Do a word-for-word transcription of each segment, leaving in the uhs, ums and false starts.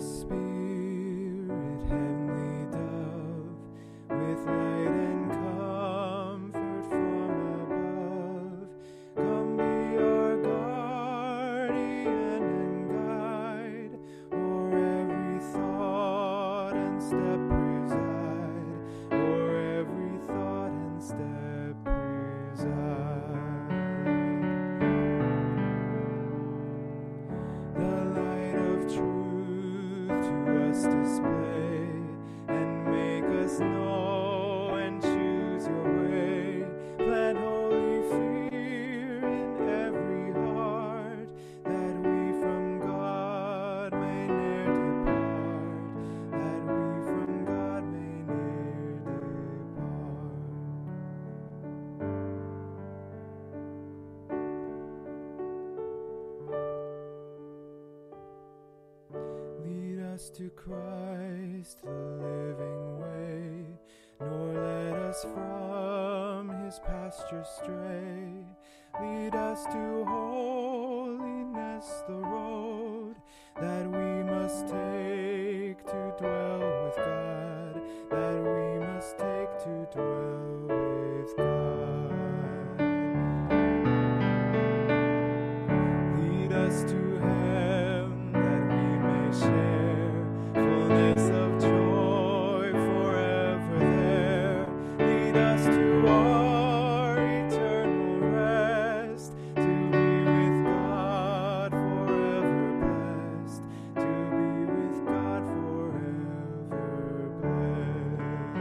To Christ, the living way, nor let us from his pasture stray. Lead us to holiness, the road that we must take to dwell with God, that we must take to dwell with God. Lead us to heaven that we may share fullness of joy forever there. Lead us to our eternal rest, to be with God forever blessed, to be with God forever blessed.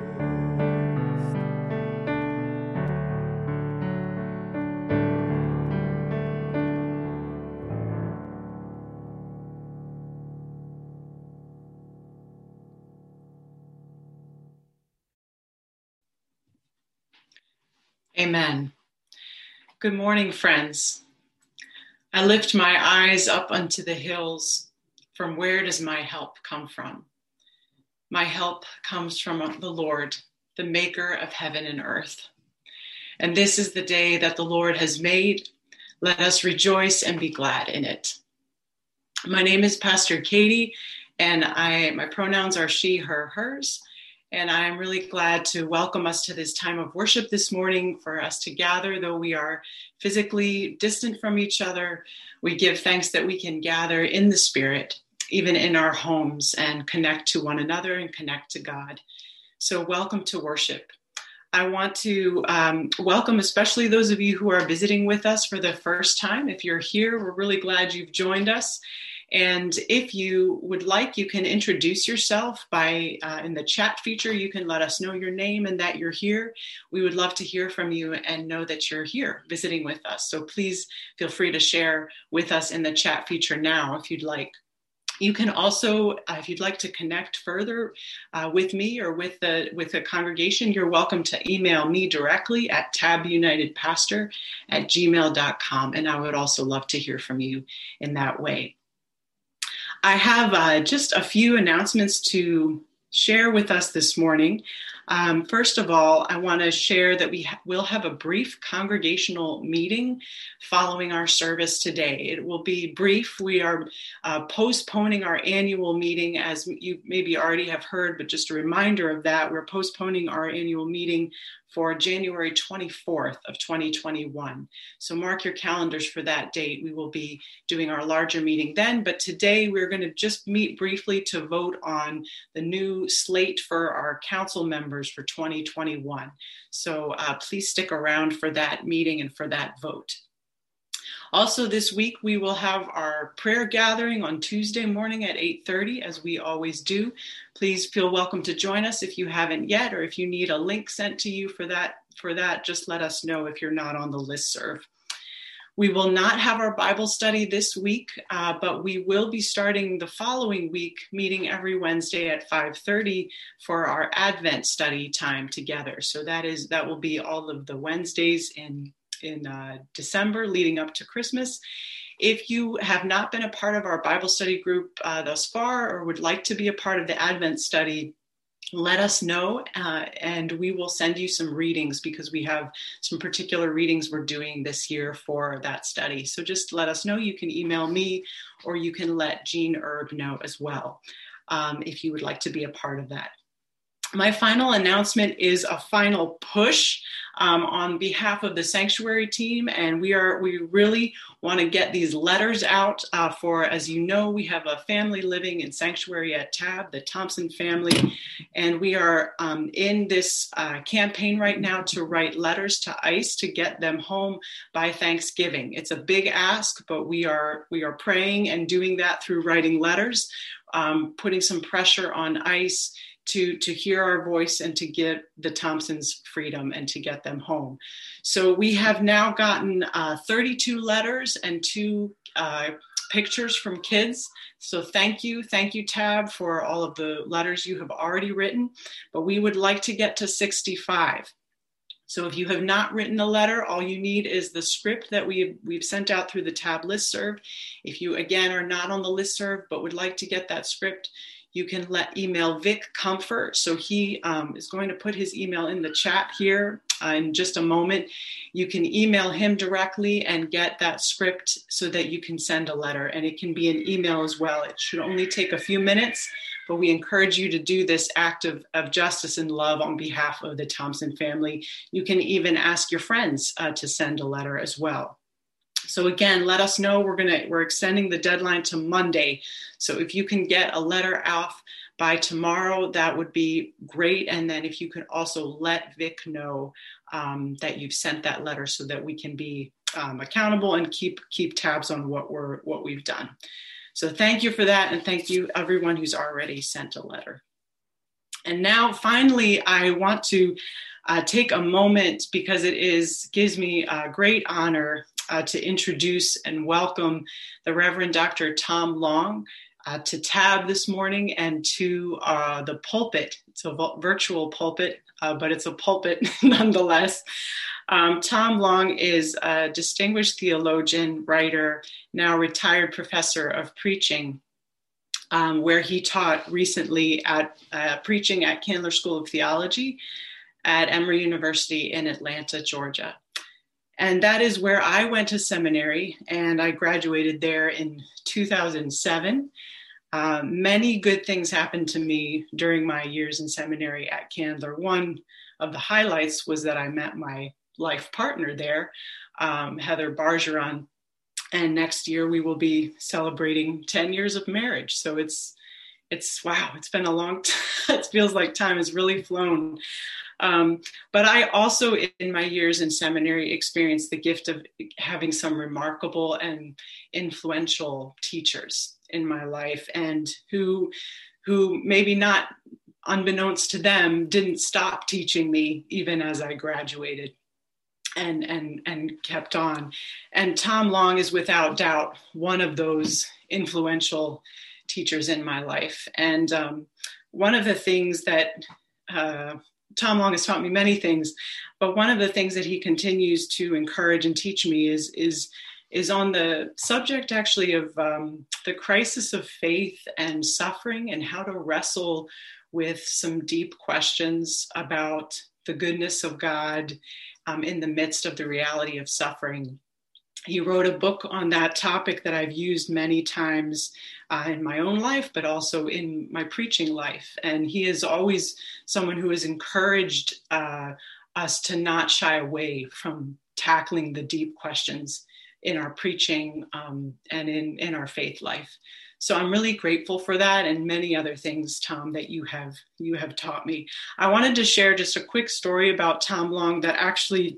Amen. Good morning, friends. I lift my eyes up unto the hills. From where does my help come from? My help comes from the Lord, the maker of heaven and earth. And this is the day that the Lord has made. Let us rejoice and be glad in it. My name is Pastor Katie, and I my pronouns are she, her, hers. And I'm really glad to welcome us to this time of worship this morning, for us to gather. Though we are physically distant from each other, we give thanks that we can gather in the Spirit, even in our homes, and connect to one another and connect to God. So welcome to worship. I want to um, welcome especially those of you who are visiting with us for the first time. If you're here, we're really glad you've joined us. And if you would like, you can introduce yourself by uh, in the chat feature. You can let us know your name and that you're here. We would love to hear from you and know that you're here visiting with us. So please feel free to share with us in the chat feature now if you'd like. You can also, uh, if you'd like to connect further uh, with me or with the with the congregation, you're welcome to email me directly at tabunitedpastor at gmail dot com. And I would also love to hear from you in that way. I have uh, just a few announcements to share with us this morning. Um, first of all, I want to share that we ha- will have a brief congregational meeting following our service today. It will be brief. We are uh, postponing our annual meeting, as you maybe already have heard, but just a reminder of that. We're postponing our annual meeting for January twenty-fourth of twenty twenty-one. So mark your calendars for that date. We will be doing our larger meeting then, but today we're going to just meet briefly to vote on the new slate for our council members for twenty twenty-one. So uh, please stick around for that meeting and for that vote. Also this week, we will have our prayer gathering on Tuesday morning at eight thirty, as we always do. Please feel welcome to join us if you haven't yet, or if you need a link sent to you for that, for that, just let us know if you're not on the listserv. We will not have our Bible study this week, uh, but we will be starting the following week, meeting every Wednesday at five thirty for our Advent study time together. So that is that will be all of the Wednesdays in in uh, December leading up to Christmas. If you have not been a part of our Bible study group uh, thus far, or would like to be a part of the Advent study, let us know, uh, and we will send you some readings because we have some particular readings we're doing this year for that study. So just let us know. You can email me, or you can let Jean Erb know as well, um, if you would like to be a part of that. My final announcement is a final push um, on behalf of the Sanctuary team, and we are we really want to get these letters out uh, for, as you know, we have a family living in Sanctuary at Tab, the Thompson family, and we are um, in this uh, campaign right now to write letters to ICE to get them home by Thanksgiving. It's a big ask, but we are we are praying and doing that through writing letters, um, putting some pressure on ICE to, to hear our voice and to get the Thompsons freedom and to get them home. So we have now gotten uh, thirty-two letters and two uh, pictures from kids. So thank you. Thank you, Tab, for all of the letters you have already written, but we would like to get to sixty-five. So if you have not written a letter, all you need is the script that we've, we've sent out through the Tab listserv. If you, again, are not on the listserv but would like to get that script, you can let email Vic Comfort. So he um, is going to put his email in the chat here uh, in just a moment. You can email him directly and get that script so that you can send a letter. And it can be an email as well. It should only take a few minutes, but we encourage you to do this act of, of justice and love on behalf of the Thompson family. You can even ask your friends uh, to send a letter as well. So again, let us know. We're gonna we're extending the deadline to Monday. So if you can get a letter off by tomorrow, that would be great. And then if you could also let Vic know um, that you've sent that letter so that we can be um, accountable and keep keep tabs on what we're what we've done. So thank you for that, and thank you everyone who's already sent a letter. And now finally, I want to uh, take a moment because it is gives me a great honor Uh, to introduce and welcome the Reverend Doctor Tom Long uh, to Tab this morning and to uh, the pulpit. It's a vo- virtual pulpit, uh, but it's a pulpit nonetheless. Um, Tom Long is a distinguished theologian, writer, now retired professor of preaching, um, where he taught recently at uh, preaching at Candler School of Theology at Emory University in Atlanta, Georgia. And that is where I went to seminary, and I graduated there in two thousand seven. Uh, many good things happened to me during my years in seminary at Candler. One of the highlights was that I met my life partner there, um, Heather Bargeron, and next year we will be celebrating ten years of marriage. So it's, it's wow, it's been a long time. It feels like time has really flown. Um, but I also, in my years in seminary, experienced the gift of having some remarkable and influential teachers in my life, and who, who maybe not unbeknownst to them, didn't stop teaching me even as I graduated and, and, and kept on. And Tom Long is without doubt one of those influential teachers in my life. And um, one of the things that uh, Tom Long has taught me many things, but one of the things that he continues to encourage and teach me is is is on the subject actually of um, the crisis of faith and suffering, and how to wrestle with some deep questions about the goodness of God um, in the midst of the reality of suffering. He wrote a book on that topic that I've used many times uh, in my own life, but also in my preaching life. And he is always someone who has encouraged uh, us to not shy away from tackling the deep questions in our preaching um, and in, in our faith life. So I'm really grateful for that and many other things, Tom, that you have you have taught me. I wanted to share just a quick story about Tom Long that actually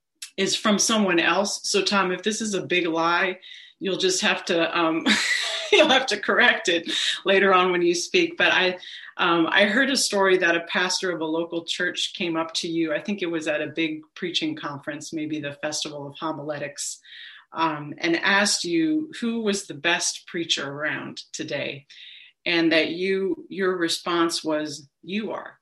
is from someone else. So Tom, if this is a big lie, you'll just have to um, you'll have to correct it later on when you speak. But I um, I heard a story that a pastor of a local church came up to you. I think it was at a big preaching conference, maybe the Festival of Homiletics, um, and asked you who was the best preacher around today, and that you your response was, "You are.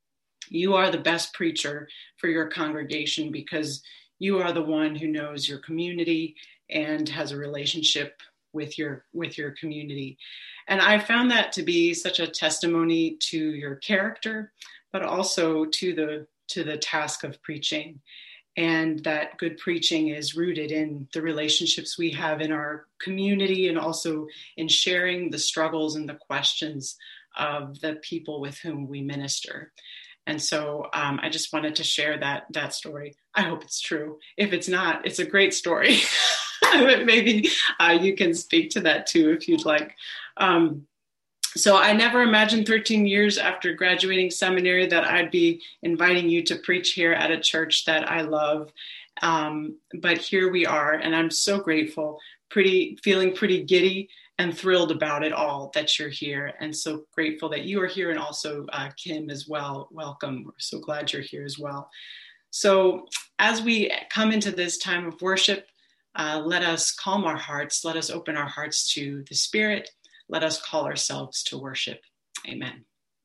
You are the best preacher for your congregation because you are the one who knows your community and has a relationship with your with your community. And I found that to be such a testimony to your character, but also to the to the task of preaching. And that good preaching is rooted in the relationships we have in our community, and also in sharing the struggles and the questions of the people with whom we minister. And so um, I just wanted to share that that story. I hope it's true. If it's not, it's a great story. Maybe uh, you can speak to that too, if you'd like. Um, So I never imagined thirteen years after graduating seminary that I'd be inviting you to preach here at a church that I love. Um, but here we are, and I'm so grateful, pretty feeling pretty giddy and thrilled about it all that you're here, and so grateful that you are here, and also uh, Kim as well. Welcome. We're so glad you're here as well. So as we come into this time of worship, uh, let us calm our hearts. Let us open our hearts to the Spirit. Let us call ourselves to worship. Amen.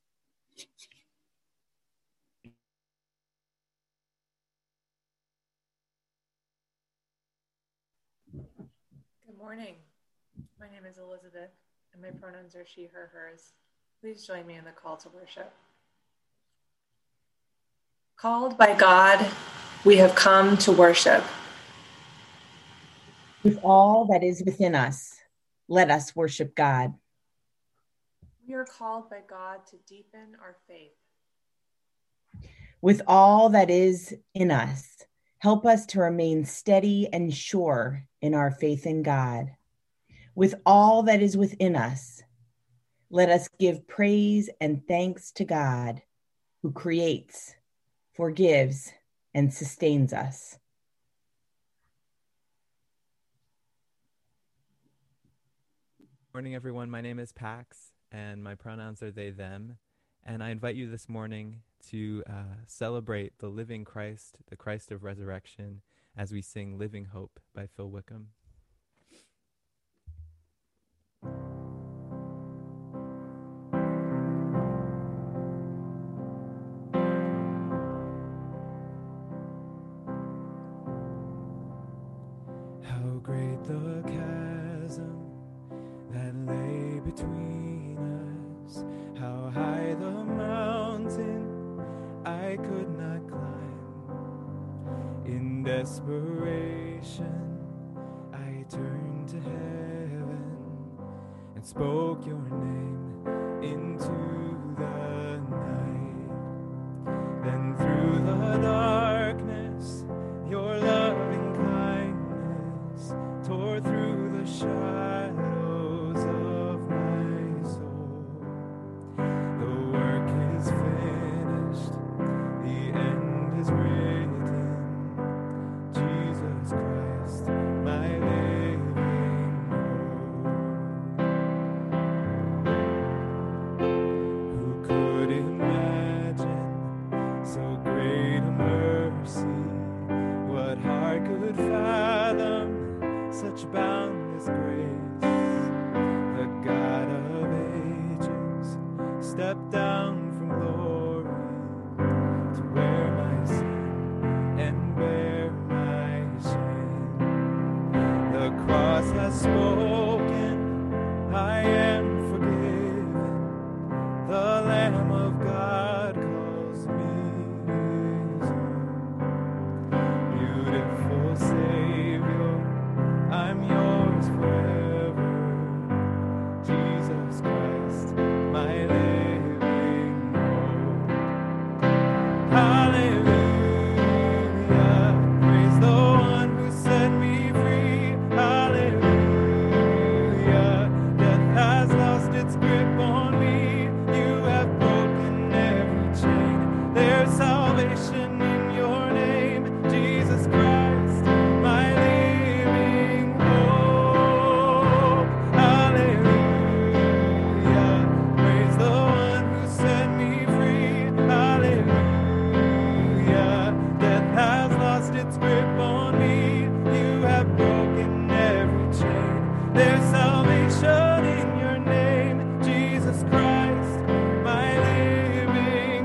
Good morning. My name is Elizabeth, and my pronouns are she, her, hers. Please join me in the call to worship. Called by God, we have come to worship. With all that is within us, let us worship God. We are called by God to deepen our faith. With all that is in us, help us to remain steady and sure in our faith in God. With all that is within us, let us give praise and thanks to God, who creates, forgives, and sustains us. Morning, everyone. My name is Pax, and my pronouns are they, them. And I invite you this morning to uh, celebrate the living Christ, the Christ of resurrection, as we sing Living Hope by Phil Wickham. How great the chasm that lay between us, how high the mountain I could not climb. In desperation, I turned to heaven and spoke your name into the night. Then through the darkness, your loving kindness tore through the shadows of my soul. The work is finished, the end is written. Jesus Christ, my living hope. Who could imagine so great a mercy? What heart could fathom such boundless grace? The God of ages stepped down from glory to wear my sin and bear my shame. The cross has spoken, I am forgiven. The Lamb of God calls me his own. Beautiful Savior, I'm yours forever. Jesus Christ, my living hope. Hallelujah, praise the one who set me free. Hallelujah, death has lost its grip on me. You have broken every chain. There's salvation in your name, Jesus Christ, my living hope. Hallelujah, praise the one who set me free. Hallelujah, death has lost its grip on me. You have broken every chain. There's salvation in your name, Jesus Christ, my living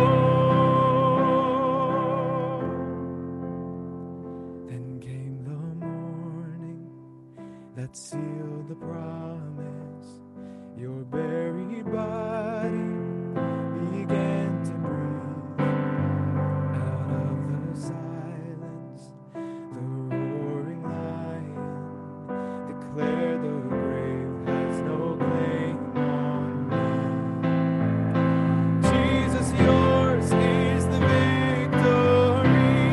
hope. Then came the morning that sealed fulfilled the promise. Your very body began to breathe. Out of the silence, the roaring lion declared the grave has no claim on me. Jesus, yours is the victory.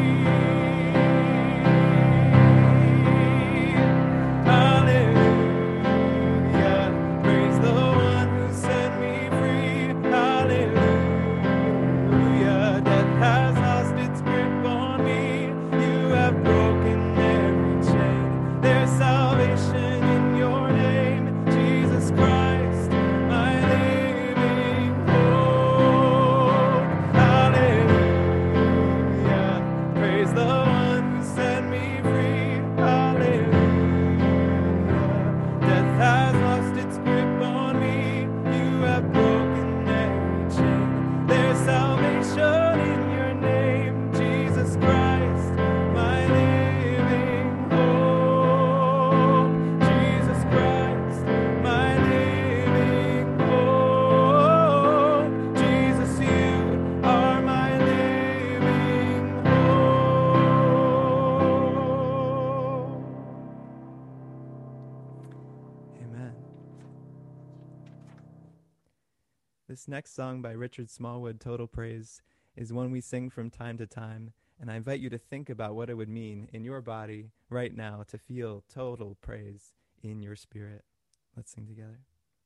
This next song by Richard Smallwood, Total Praise, is one we sing from time to time, and I invite you to think about what it would mean in your body right now to feel total praise in your spirit. Let's sing together.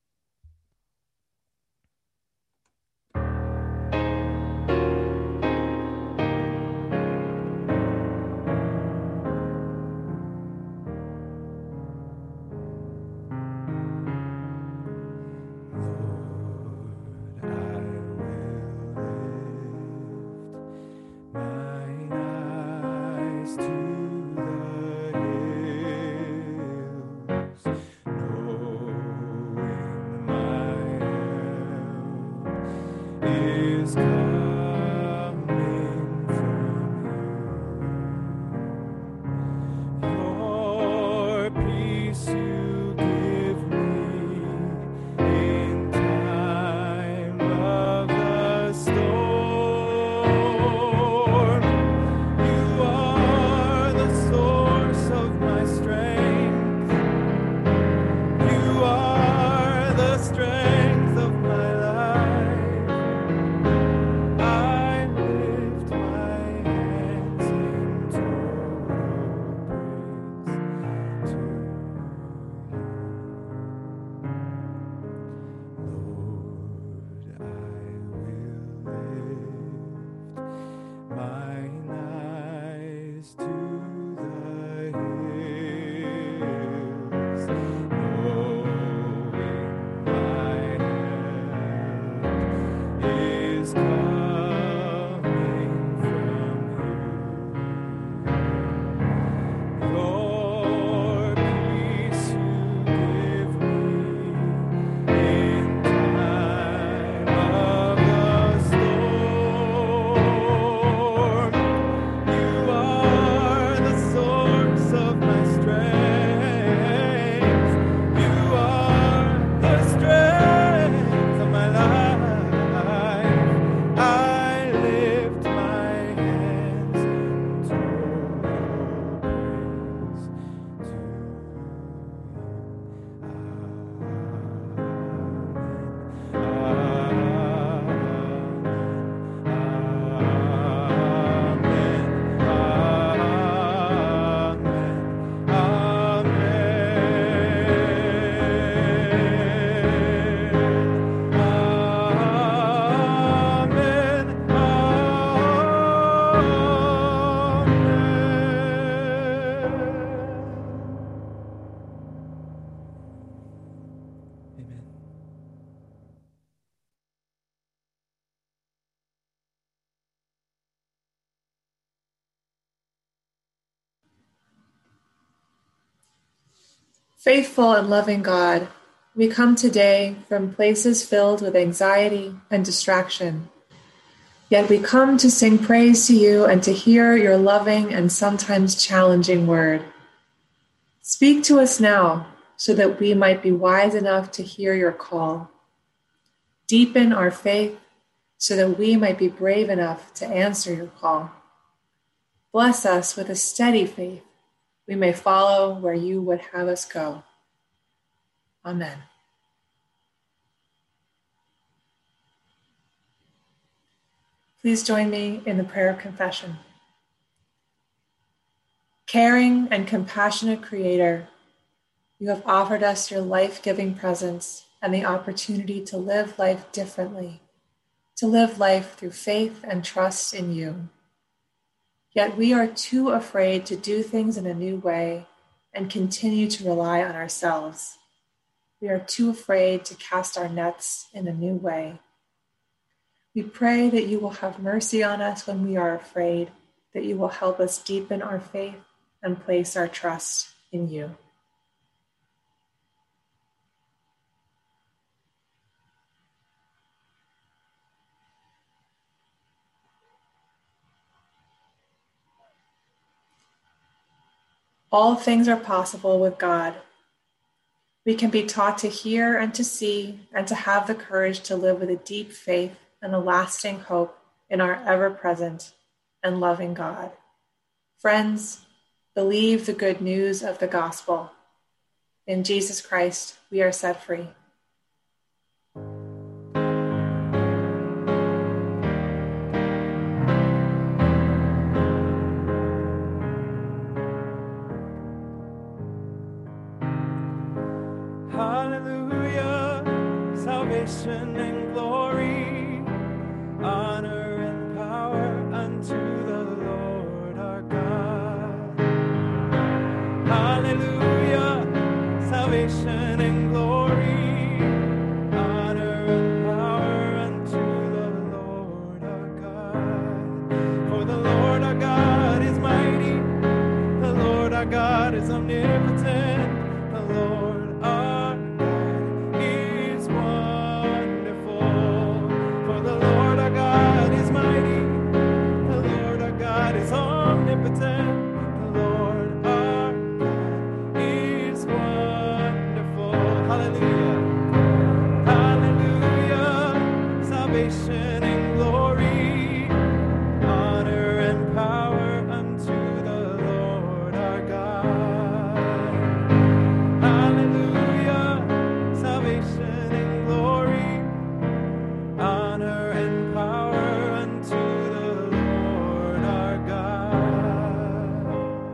Faithful and loving God, we come today from places filled with anxiety and distraction. Yet we come to sing praise to you and to hear your loving and sometimes challenging word. Speak to us now so that we might be wise enough to hear your call. Deepen our faith so that we might be brave enough to answer your call. Bless us with a steady faith we may follow where you would have us go. Amen. Please join me in the prayer of confession. Caring and compassionate Creator, you have offered us your life-giving presence and the opportunity to live life differently, to live life through faith and trust in you. Yet we are too afraid to do things in a new way and continue to rely on ourselves. We are too afraid to cast our nets in a new way. We pray that you will have mercy on us when we are afraid, that you will help us deepen our faith and place our trust in you. All things are possible with God. We can be taught to hear and to see and to have the courage to live with a deep faith and a lasting hope in our ever-present and loving God. Friends, believe the good news of the gospel. In Jesus Christ, we are set free. Hallelujah, salvation and glory, honor and power unto the Lord our God. Hallelujah, salvation and glory, honor and power unto the Lord our God. For the Lord our God is mighty, the Lord our God is omnipotent, the Lord our God is wonderful. For the Lord our God is mighty, the Lord our God is omnipotent, the Lord our God is wonderful. Hallelujah. Hallelujah. Salvation and glory, honor and power unto the Lord our God. Hallelujah. Salvation and glory, honor and power unto the Lord our God.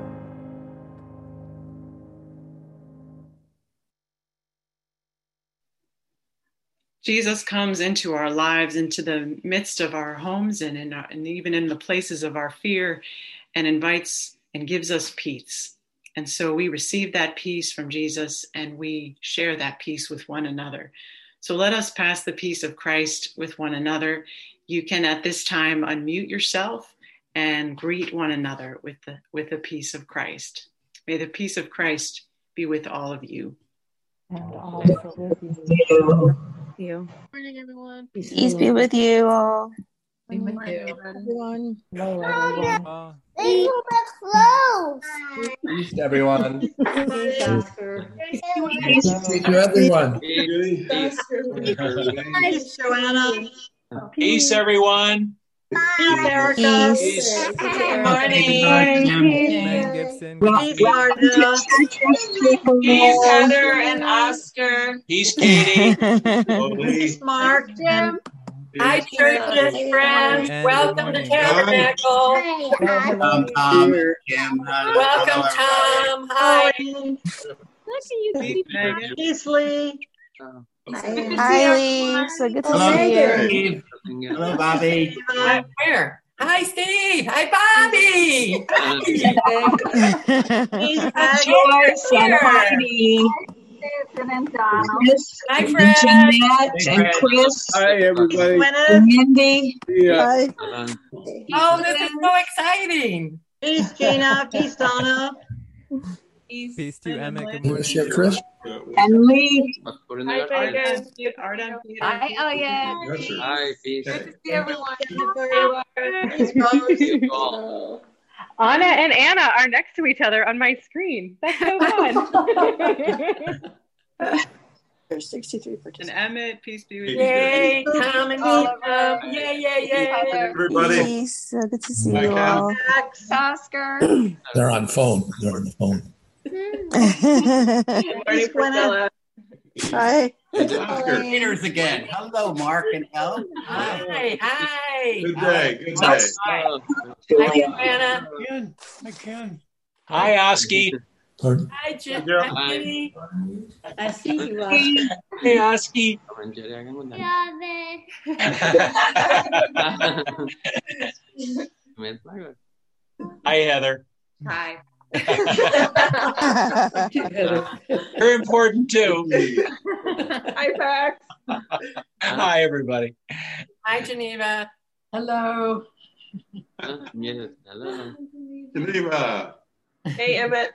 Jesus comes into our lives, into the midst of our homes and, in our, and even in the places of our fear, and invites and gives us peace. And so we receive that peace from Jesus and we share that peace with one another. So let us pass the peace of Christ with one another. You can at this time unmute yourself and greet one another with the, with the peace of Christ. May the peace of Christ be with all of you. And also with you. you. Morning, everyone. Peace be with you all. Be with you. Everyone. Hello, everyone. Oh, Peace to everyone. Peace, Oscar. Peace to everyone. Peace, Joanna. Peace, everyone. Peace, Erica. Peace. Good morning. Megan Gibson. Peace, Marta. Peace, Heather and Oscar. Peace, Katie. Peace, Mark. Jim. Hi, churches, friends. And Welcome good to morning. Tabernacle. Um, Tom, Kim, uh, Welcome, hello, Tom. Hi. Peace, Megan. Peace, Lee. Hi, Lee. So good to Hello, see you. Steve. Hello, Bobby. Hi, where? Hi, Steve. Hi, Bobby. Peace, Joyce and Heidi. Hi, Fred. Jeanette and Chris. Hi, everybody. Gwyneth. Mindy. Yeah. Oh, this is so exciting. Peace, Gina. Peace, Donna. Peace to you, Emma. Good You morning. share Chris? And Lee. Hi, Megan. Art on Peter. Hi, Elliot. Hi, peace. Good to see everyone. Peace, Rose. Anna and Anna are next to each other on my screen. That's so fun. There's sixty-three participants. And Emmett, peace be with you. Yay, Tom and Nina. Yay, yay, yay. Everybody. Peace. So good to see Bye, you Cal. all. Oscar. They're on phone. They're on the phone. Morning, Priscilla. Hi. Oscar. Peters again. Hello, Mark and Elle. Hi, hi. Good day. Good day. Hi, Anna. Ken. Hi, Ken. Hi, Oski. Pardon? Hi, Jim. Yeah. Hi, Jenny. I see you, Oscar. Hey, Oski. Hi, Heather. Hi. You're important too. Hi, Pax. Hi, everybody. Hi, Geneva. Hello. Geneva. Hey, Emmett.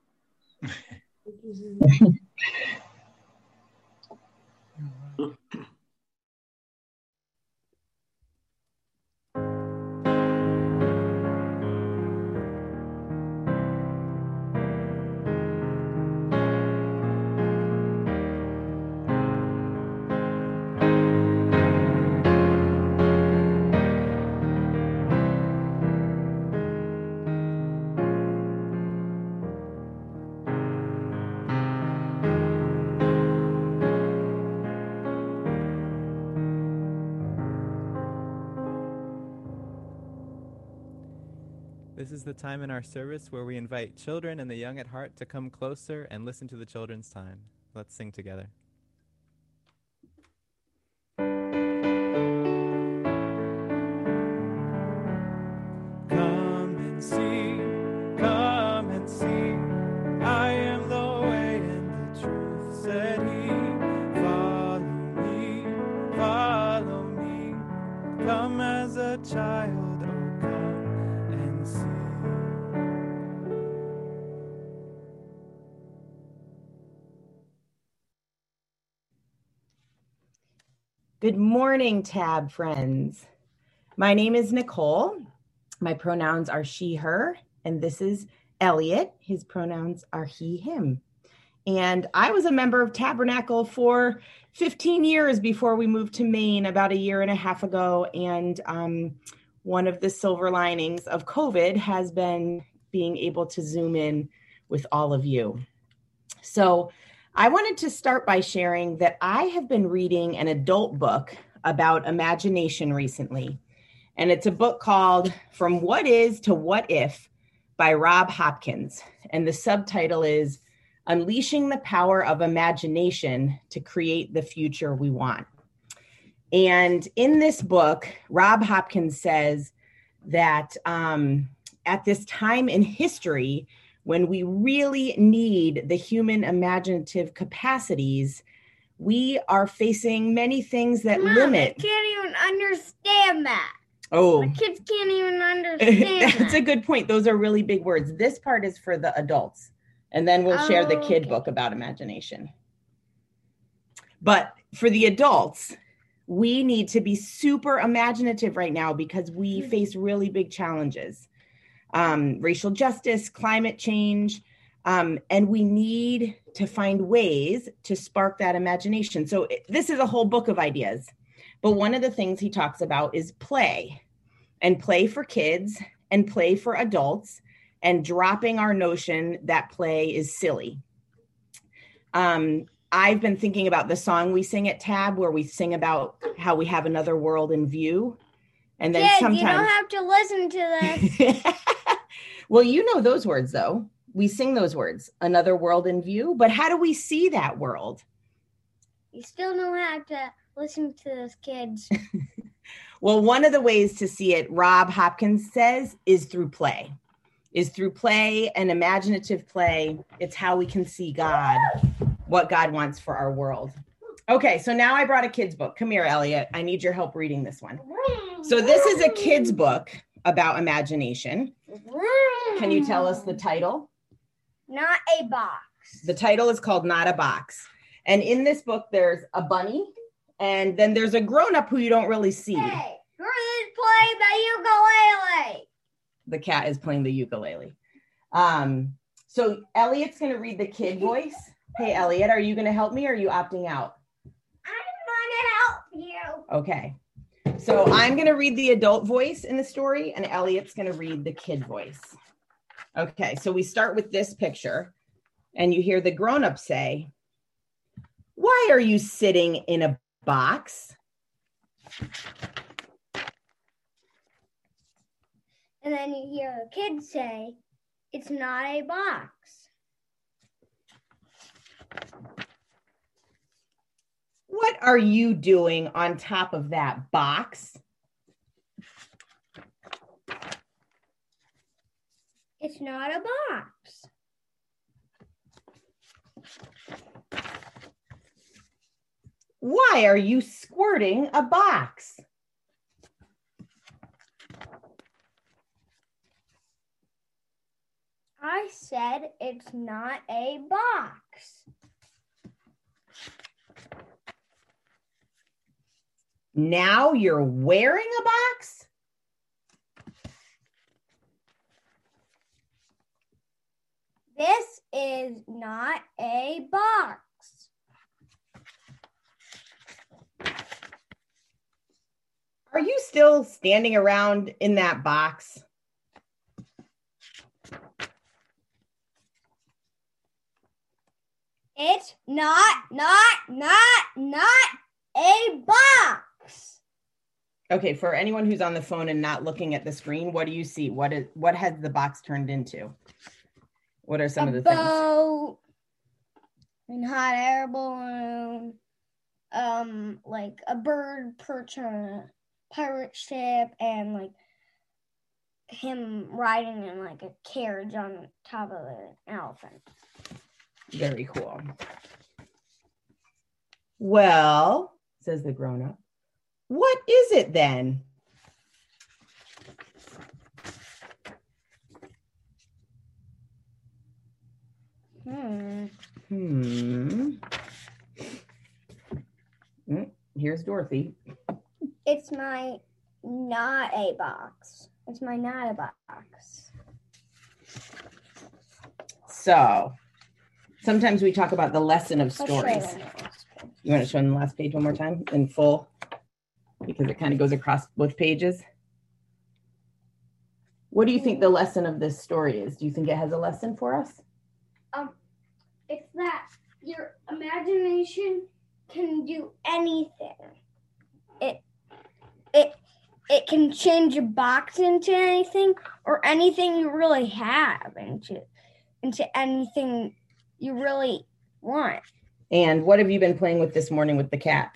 This is the time in our service where we invite children and the young at heart to come closer and listen to the children's time. Let's sing together. Come and see, come and see. I am the way and the truth, said he. Follow me, follow me. Come as a child, oh come and see. Good morning, Tab friends. My name is Nicole. My pronouns are she, her, and this is Elliot. His pronouns are he, him. And I was a member of Tabernacle for fifteen years before we moved to Maine about a year and a half ago. And um, one of the silver linings of COVID has been being able to Zoom in with all of you. So I wanted to start by sharing that I have been reading an adult book about imagination recently. And it's a book called From What Is to What If by Rob Hopkins. And the subtitle is Unleashing the Power of Imagination to Create the Future We Want. And in this book, Rob Hopkins says that um, at this time in history, when we really need the human imaginative capacities, we are facing many things that Mom, limit. I can't even understand that. Oh, My kids can't even understand that's that. a good point. Those are really big words. This part is for the adults, and then we'll share the Oh, kid okay. book about imagination. But for the adults, we need to be super imaginative right now because we face really big challenges. Um, racial justice, climate change, um, and we need to find ways to spark that imagination. So it- this is a whole book of ideas, but one of the things he talks about is play, and play for kids and play for adults, and dropping our notion that play is silly. Um, I've been thinking about the song we sing at Tab, where we sing about how we have another world in view. And then Kids, sometimes you don't have to listen to this. Well, you know those words, though. We sing those words, another world in view. But how do we see that world? You still don't have to listen to this, kids. Well, one of the ways to see it, Rob Hopkins says, is through play, is through play and imaginative play. It's how we can see God, what God wants for our world. Okay, so now I brought a kid's book. Come here, Elliot. I need your help reading this one. So this is a kid's book about imagination. Can you tell us the title? Not a box. The title is called Not a Box. And in this book, there's a bunny, and then there's a grown-up who you don't really see. Hey, who's playing the ukulele? the cat is playing the ukulele. Um, so Elliot's going to read the kid voice. Hey, Elliot, are you going to help me or are you opting out? I'm going to help you. Okay. So I'm going to read the adult voice in the story and Elliot's going to read the kid voice. Okay. So we start with this picture and you hear the grown-up say, "Why are you sitting in a box?" And then you hear a kid say, "It's not a box." "What are you doing on top of that box?" "It's not a box." "Why are you squirting a box?" "I said it's not a box." "Now you're wearing a box?" "This is not a box." "Are you still standing around in that box?" "It's not, not, not, not a box." Okay, for anyone who's on the phone and not looking at the screen, what do you see? What is what has the box turned into? What are some a of the things? boat, a hot air balloon, um, like a bird perch on a pirate ship, and like him riding in like a carriage on top of an elephant. Very cool. "Well," says the grown-up, "what is it then?" Hmm. Hmm. Mm, Here's Dorothy. It's my not a box. It's my not a box. So, sometimes we talk about the lesson of Let's show stories. them the last page. You want to show them the last page one more time in full? Because it kind of goes across both pages. What do you think the lesson of this story is? Do you think it has a lesson for us? Um, it's that your imagination can do anything. It, it, it can change a box into anything, or anything you really have into, into anything you really want. And what have you been playing with this morning with the cat?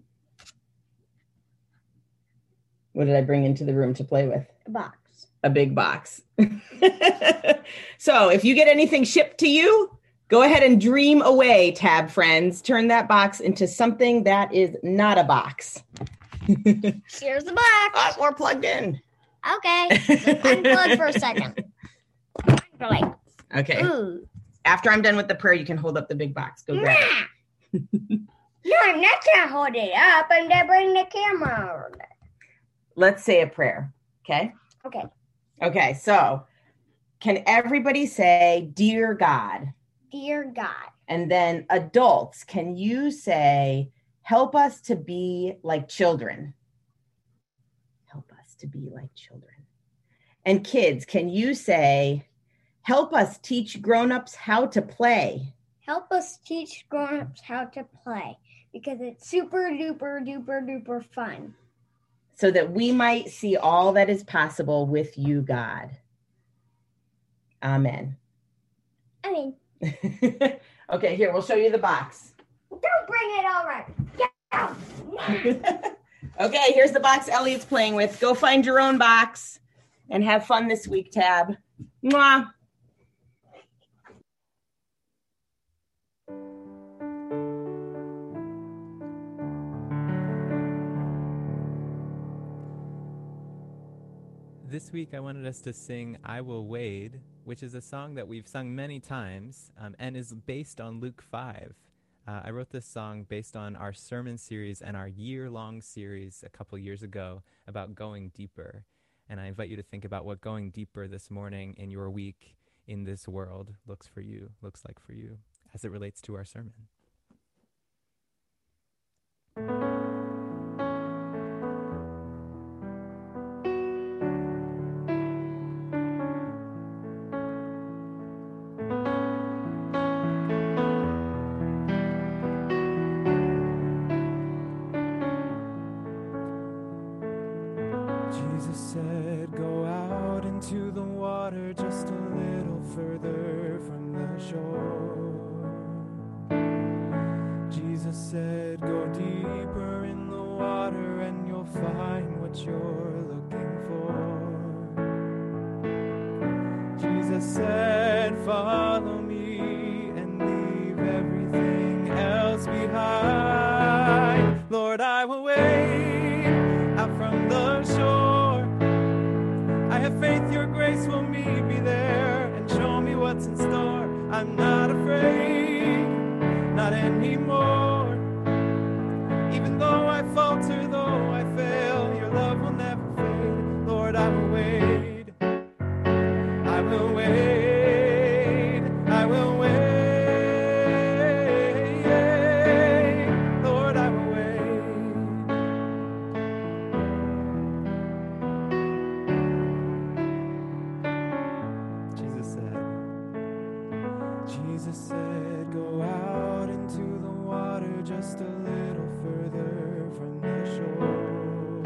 What did I bring into the room to play with? A box. A big box. So if you get anything shipped to you, go ahead and dream away, Tab friends. Turn that box into something that is not a box. Here's the box. Oh, we're plugged in. Okay. Unplug for a second. Like, Okay. ooh. After I'm done with the prayer, you can hold up the big box. Go grab it. No, I'm not gonna hold it up. I'm gonna bring the camera over there. Let's say a prayer. Okay. Okay. Okay. So can everybody say, "Dear God"? Dear God. And then adults, can you say, "Help us to be like children"? Help us to be like children. And kids, can you say, "Help us teach grown-ups how to play"? Help us teach grown-ups how to play, because it's super duper duper duper fun. So that we might see all that is possible with you, God. Amen. I mean, okay, here, we'll show you the box. don't bring it over. Get out. Okay, here's the box Elliot's playing with. Go find your own box and have fun this week, Tab. Mwah. This week, I wanted us to sing I Will Wade, which is a song that we've sung many times um, and is based on Luke five. Uh, I wrote this song based on our sermon series and our year-long series a couple years ago about going deeper. And I invite you to think about what going deeper this morning in your week in this world looks for you, looks like for you, as it relates to our sermon. Jesus said, go out into the water just a little further from the shore. Jesus said, go deeper in the water and you'll find what you're looking for. Jesus said, follow me and leave everything else behind. Lord, I will wait out from the shore. I have faith your grace will meet me there and show me what's in store. I'm not afraid, not anymore. Even though I falter, though I fail, your love will never fade. Lord, I will wait. I will wait. I will wait. Lord, I will wait. Jesus said, Jesus said, go out into the water just a little further from the shore.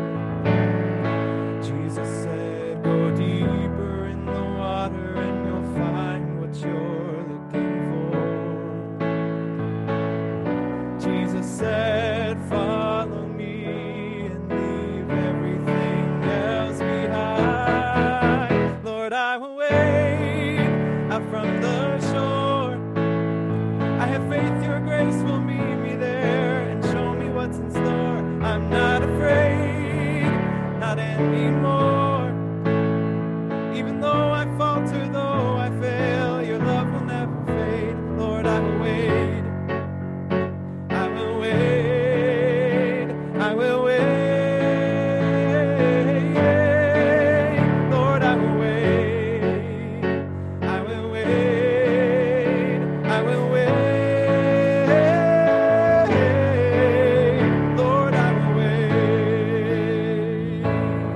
Jesus said, go deeper in the water and you'll find what you're looking for. Jesus said, follow me and leave everything else behind. Lord, I will wait out from the shore. I have faith your grace will meet me there and show me what's in store. I'm not afraid, not anymore. Even though I falter, though I fail, your love will never fade. Lord, I will wait. I will wait. I will wait. Lord, I will wait. I will wait. I will wait. Lord, I will wait.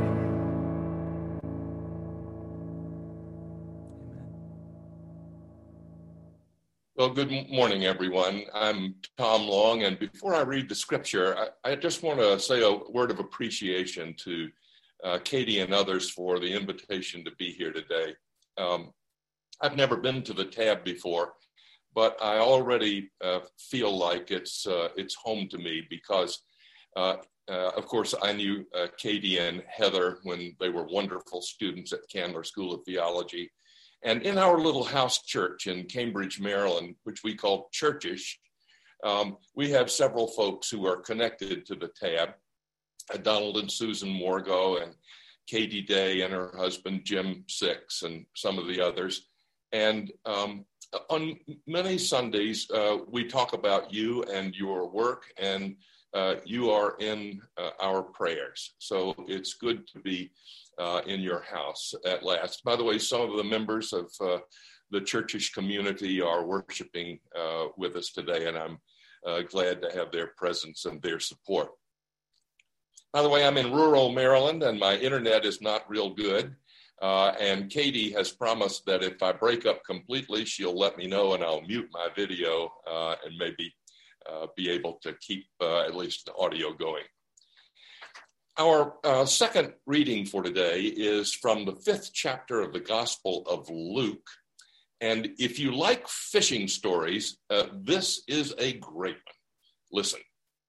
Well, good m- morning, everyone. I'm Tom Long, and before I read the scripture, I, I just want to say a word of appreciation to uh, Katie and others for the invitation to be here today. Um, I've never been to the Tab before, but I already uh, feel like it's uh, it's home to me because, uh, uh, of course, I knew uh, Katie and Heather when they were wonderful students at Candler School of Theology. And in our little house church in Cambridge, Maryland, which we call Churchish, um, we have several folks who are connected to the Tab, uh, Donald and Susan Morgo and Katie Day and her husband, Jim Six, and some of the others. And um, on many Sundays, uh, we talk about you and your work, and uh, you are in uh, our prayers. So it's good to be Uh, in your house at last. By the way, some of the members of uh, the Churchish community are worshiping uh, with us today, and I'm uh, glad to have their presence and their support. By the way, I'm in rural Maryland, and my internet is not real good, uh, and Katie has promised that if I break up completely, she'll let me know, and I'll mute my video uh, and maybe uh, be able to keep uh, at least the audio going. Our uh, second reading for today is from the fifth chapter of the Gospel of Luke. And if you like fishing stories, uh, this is a great one. Listen.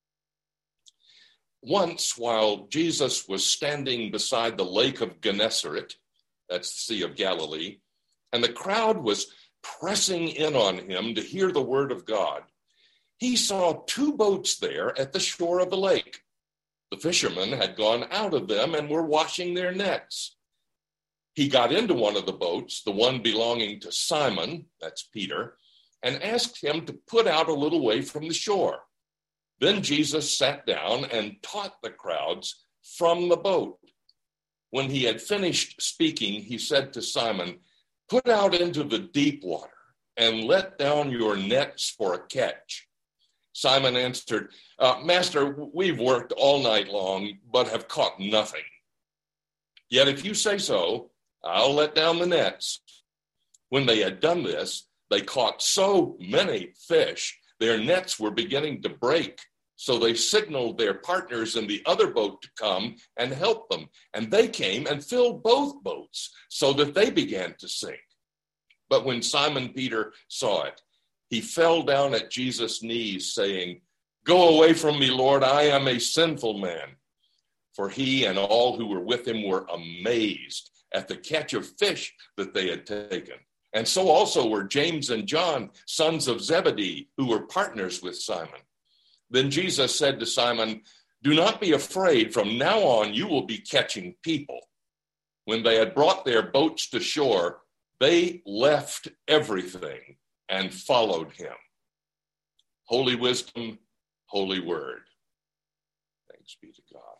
Once, while Jesus was standing beside the lake of Gennesaret, that's the Sea of Galilee, and the crowd was pressing in on him to hear the word of God, he saw two boats there at the shore of the lake. The fishermen had gone out of them and were washing their nets. He got into one of the boats, the one belonging to Simon, that's Peter, and asked him to put out a little way from the shore. Then Jesus sat down and taught the crowds from the boat. When he had finished speaking, he said to Simon, "Put out into the deep water and let down your nets for a catch." Simon answered, uh, "Master, we've worked all night long, but have caught nothing. Yet if you say so, I'll let down the nets." When they had done this, they caught so many fish, their nets were beginning to break. So they signaled their partners in the other boat to come and help them. And they came and filled both boats so that they began to sink. But when Simon Peter saw it, he fell down at Jesus' knees, saying, "Go away from me, Lord, I am a sinful man." For he and all who were with him were amazed at the catch of fish that they had taken. And so also were James and John, sons of Zebedee, who were partners with Simon. Then Jesus said to Simon, "Do not be afraid. From now on, you will be catching people." When they had brought their boats to shore, they left everything and followed him. Holy wisdom, holy word. Thanks be to God.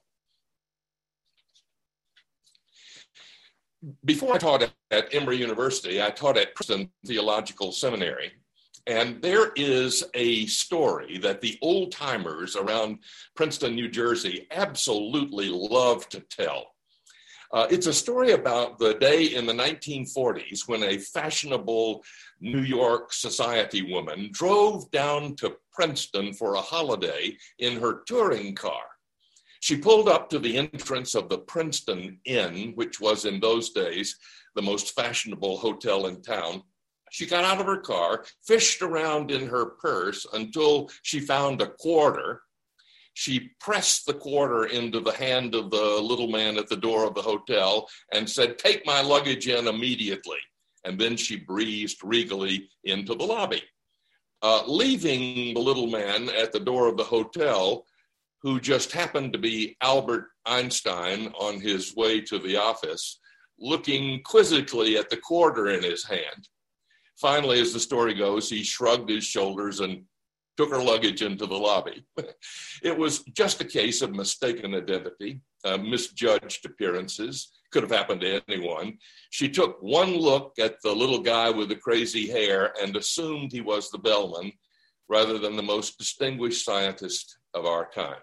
Before I taught at Emory University, I taught at Princeton Theological Seminary. And there is a story that the old timers around Princeton, New Jersey, absolutely love to tell. Uh, it's a story about the day in the nineteen forties when a fashionable New York society woman drove down to Princeton for a holiday in her touring car. She pulled up to the entrance of the Princeton Inn, which was in those days the most fashionable hotel in town. She got out of her car, fished around in her purse until she found a quarter. She pressed the quarter into the hand of the little man at the door of the hotel and said, "Take my luggage in immediately." And then she breezed regally into the lobby, uh, leaving the little man at the door of the hotel, who just happened to be Albert Einstein on his way to the office, looking quizzically at the quarter in his hand. Finally, as the story goes, he shrugged his shoulders and took her luggage into the lobby. It was just a case of mistaken identity, uh, misjudged appearances. Could have happened to anyone. She took one look at the little guy with the crazy hair and assumed he was the bellman rather than the most distinguished scientist of our time.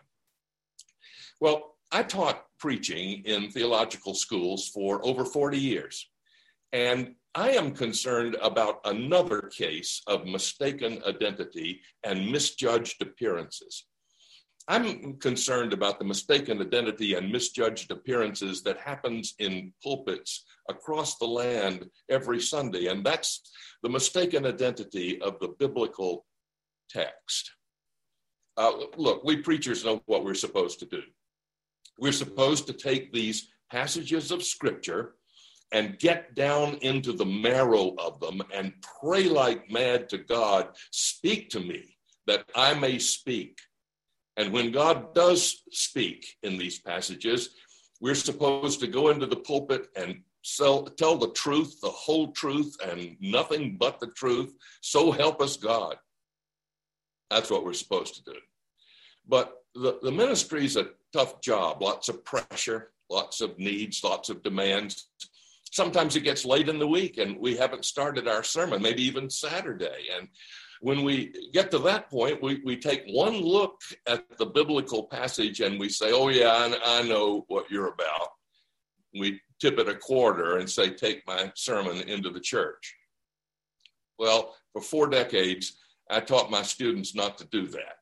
Well, I taught preaching in theological schools for over forty years, and I am concerned about another case of mistaken identity and misjudged appearances. I'm concerned about the mistaken identity and misjudged appearances that happens in pulpits across the land every Sunday, and that's the mistaken identity of the biblical text. Uh, look, we preachers know what we're supposed to do. We're supposed to take these passages of Scripture and get down into the marrow of them and pray like mad to God, "Speak to me that I may speak." And when God does speak in these passages, we're supposed to go into the pulpit and sell, tell the truth, the whole truth, and nothing but the truth. So help us God. That's what we're supposed to do. But the, the ministry is a tough job, lots of pressure, lots of needs, lots of demands. Sometimes it gets late in the week and we haven't started our sermon, maybe even Saturday. And when we get to that point, we, we take one look at the biblical passage and we say, "Oh yeah, I, I know what you're about." We tip it a quarter and say, "Take my sermon into the church." Well, for four decades, I taught my students not to do that.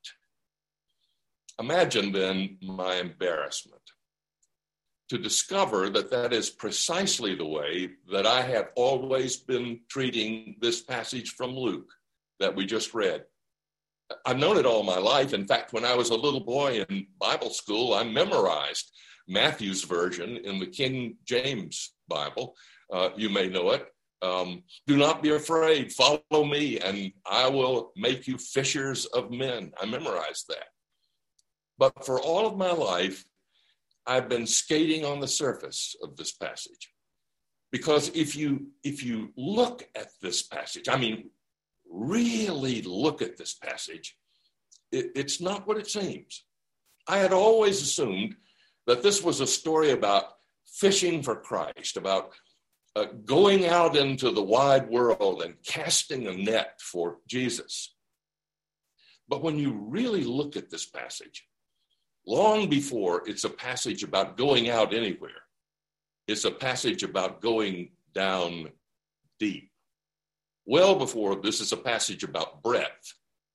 Imagine then my embarrassment to discover that that is precisely the way that I have always been treating this passage from Luke that we just read. I've known it all my life. In fact, when I was a little boy in Bible school, I memorized Matthew's version in the King James Bible. Uh, you may know it. Um, "Do not be afraid, follow me, and I will make you fishers of men." I memorized that. But for all of my life, I've been skating on the surface of this passage. Because if you if you look at this passage, I mean, really look at this passage, it, it's not what it seems. I had always assumed that this was a story about fishing for Christ, about uh, going out into the wide world and casting a net for Jesus. But when you really look at this passage, long before it's a passage about going out anywhere, it's a passage about going down deep. Well before this is a passage about breadth,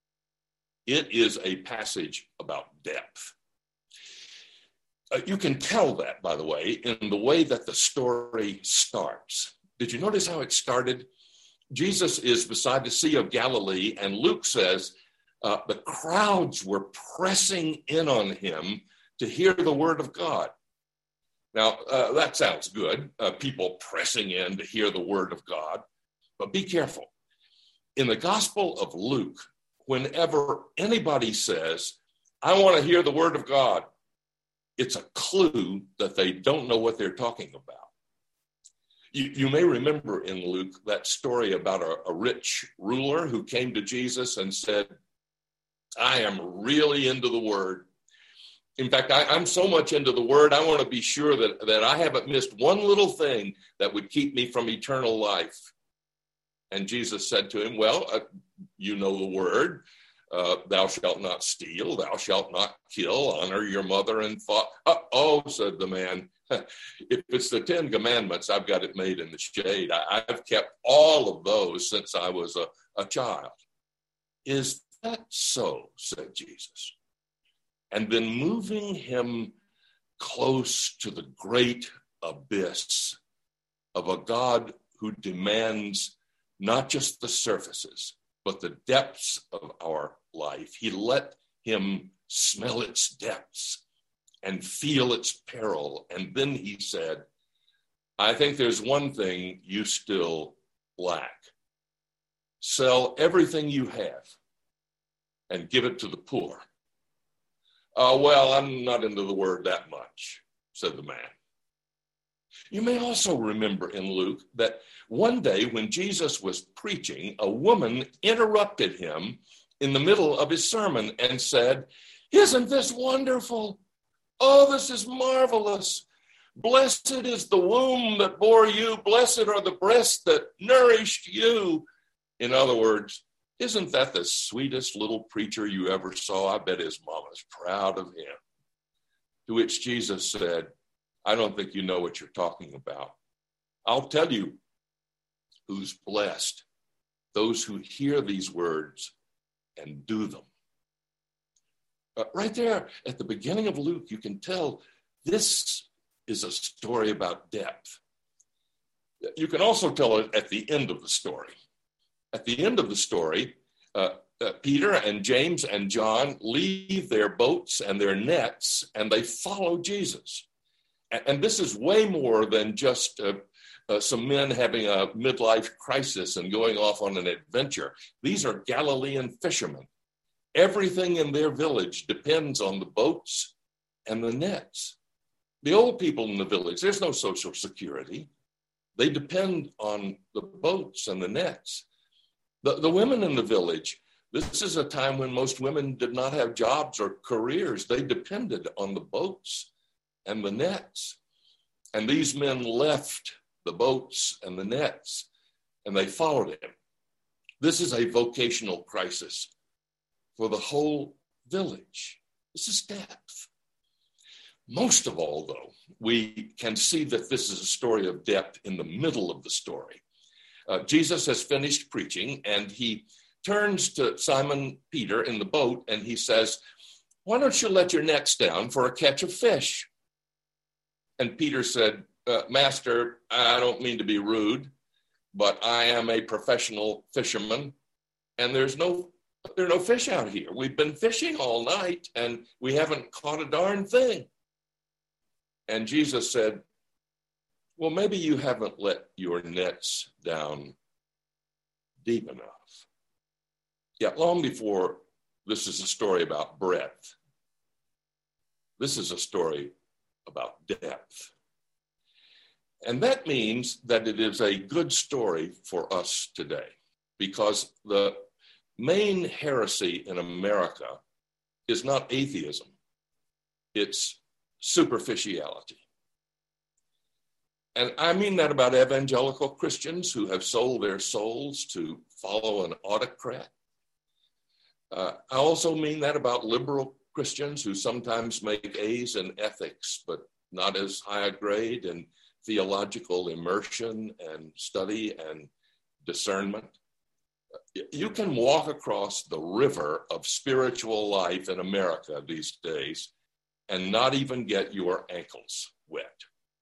it is a passage about depth. Uh, you can tell that, by the way, in the way that the story starts. Did you notice how it started? Jesus is beside the Sea of Galilee, and Luke says uh, the crowds were pressing in on him to hear the word of God. Now, uh, that sounds good, uh, people pressing in to hear the word of God, but be careful. In the Gospel of Luke, whenever anybody says, I want to hear the word of God, it's a clue that they don't know what they're talking about. You, you may remember in Luke that story about a, a rich ruler who came to Jesus and said, I am really into the word. In fact, I, I'm so much into the word, I want to be sure that, that I haven't missed one little thing that would keep me from eternal life. And Jesus said to him, well, uh, you know the word. Uh, thou shalt not steal, thou shalt not kill, honor your mother and father. Uh, oh, said the man, if it's the Ten Commandments, I've got it made in the shade. I, I've kept all of those since I was a, a child. Is that so? Said Jesus. And then moving him close to the great abyss of a God who demands not just the surfaces, but the depths of our life. He let him smell its depths and feel its peril. And then he said, I think there's one thing you still lack. Sell everything you have and give it to the poor. Uh, well, I'm not into the word that much, said the man. You may also remember in Luke that one day when Jesus was preaching, a woman interrupted him in the middle of his sermon and said, isn't this wonderful? Oh, this is marvelous. Blessed is the womb that bore you. Blessed are the breasts that nourished you. In other words, isn't that the sweetest little preacher you ever saw? I bet his mama's proud of him. To which Jesus said, I don't think you know what you're talking about. I'll tell you who's blessed, those who hear these words and do them. Uh, right there at the beginning of Luke, you can tell this is a story about depth. You can also tell it at the end of the story. At the end of the story, uh, uh, Peter and James and John leave their boats and their nets, and they follow Jesus. And, and this is way more than just uh, uh, some men having a midlife crisis and going off on an adventure. These are Galilean fishermen. Everything in their village depends on the boats and the nets. The old people in the village, there's no social security. They depend on the boats and the nets. The, the women in the village, this is a time when most women did not have jobs or careers. They depended on the boats and the nets. And these men left the boats and the nets, and they followed him. This is a vocational crisis for the whole village. This is depth. Most of all, though, we can see that this is a story of depth in the middle of the story. Uh, Jesus has finished preaching, and he turns to Simon Peter in the boat, and he says, why don't you let your nets down for a catch of fish? And Peter said, uh, Master, I don't mean to be rude, but I am a professional fisherman, and there's no there are no fish out here. We've been fishing all night, and we haven't caught a darn thing. And Jesus said, well, maybe you haven't let your nets down deep enough. Yet long before this is a story about breadth, this is a story about depth. And that means that it is a good story for us today, because the main heresy in America is not atheism, it's superficiality. And I mean that about evangelical Christians who have sold their souls to follow an autocrat. Uh, I also mean that about liberal Christians who sometimes make A's in ethics, but not as high a grade in theological immersion and study and discernment. You can walk across the river of spiritual life in America these days and not even get your ankles wet.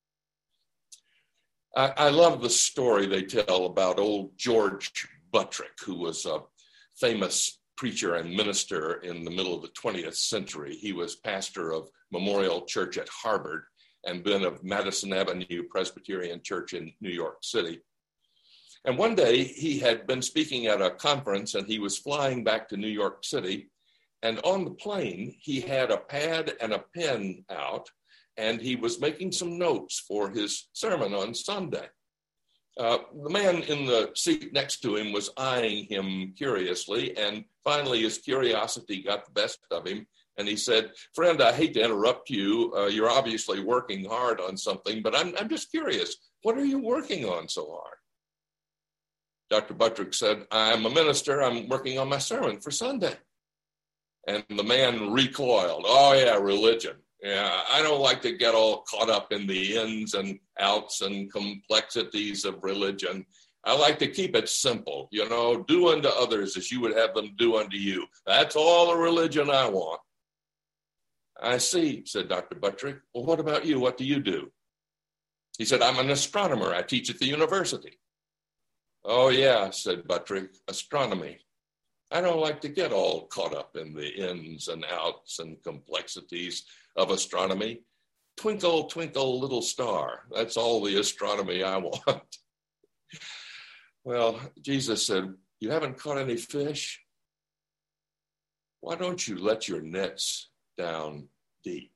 I, I love the story they tell about old George Buttrick, who was a famous preacher and minister in the middle of the twentieth century. He was pastor of Memorial Church at Harvard and then of Madison Avenue Presbyterian Church in New York City. And one day he had been speaking at a conference and he was flying back to New York City. And on the plane, he had a pad and a pen out and he was making some notes for his sermon on Sunday. Uh, the man in the seat next to him was eyeing him curiously, and finally his curiosity got the best of him. And he said, "Friend, I hate to interrupt you. Uh, you're obviously working hard on something, but I'm, I'm just curious. What are you working on so hard?" Doctor Buttrick said, "I'm a minister. I'm working on my sermon for Sunday." And the man recoiled. "Oh, yeah, religion. Yeah, I don't like to get all caught up in the ins and outs and complexities of religion. I like to keep it simple. You know, do unto others as you would have them do unto you. That's all the religion I want." "I see," said Doctor Buttrick. "Well, what about you? What do you do?" He said, "I'm an astronomer. I teach at the university." "Oh, yeah," said Buttrick, "astronomy. I don't like to get all caught up in the ins and outs and complexities of astronomy. Twinkle, twinkle, little star. That's all the astronomy I want." Well, Jesus said, "You haven't caught any fish? Why don't you let your nets down deep?"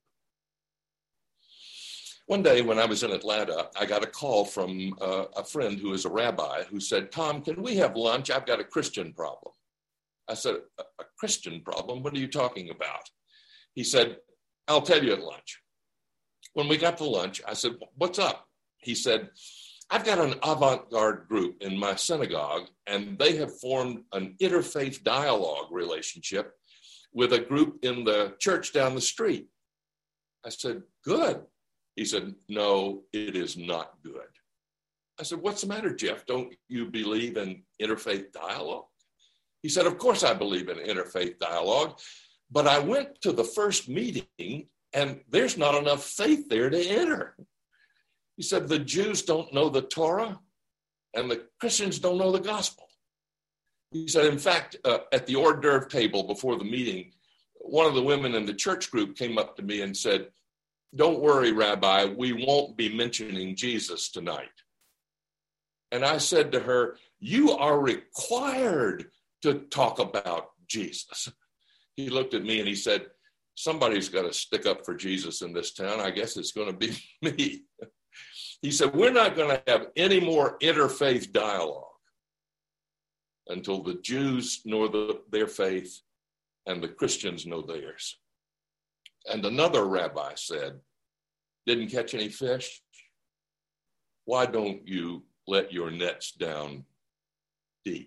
One day when I was in Atlanta, I got a call from uh, a friend who is a rabbi who said, "Tom, can we have lunch? I've got a Christian problem." I said, a, a Christian problem? What are you talking about?" He said, "I'll tell you at lunch." When we got to lunch, I said, "What's up?" He said, "I've got an avant-garde group in my synagogue, and they have formed an interfaith dialogue relationship with a group in the church down the street." I said, "Good." He said, "No, it is not good." I said, "What's the matter, Jeff? Don't you believe in interfaith dialogue?" He said, "Of course I believe in interfaith dialogue, but I went to the first meeting and there's not enough faith there to enter." He said, "The Jews don't know the Torah and the Christians don't know the gospel." He said, in fact, uh, at the hors d'oeuvre table before the meeting, one of the women in the church group came up to me and said, "Don't worry, Rabbi, we won't be mentioning Jesus tonight." And I said to her, "You are required to talk about Jesus." He looked at me and he said, "Somebody's got to stick up for Jesus in this town. I guess it's going to be me." He said, "We're not going to have any more interfaith dialogue until the Jews know the, their faith and the Christians know theirs." And another rabbi said, "Didn't catch any fish? Why don't you let your nets down deep?"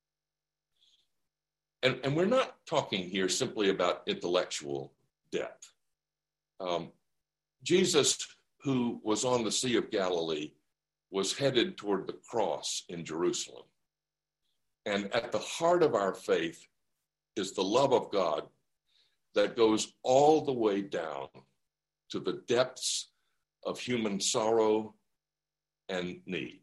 And, and we're not talking here simply about intellectual depth. Um, Jesus, who was on the Sea of Galilee, was headed toward the cross in Jerusalem. And at the heart of our faith is the love of God that goes all the way down to the depths of human sorrow and need.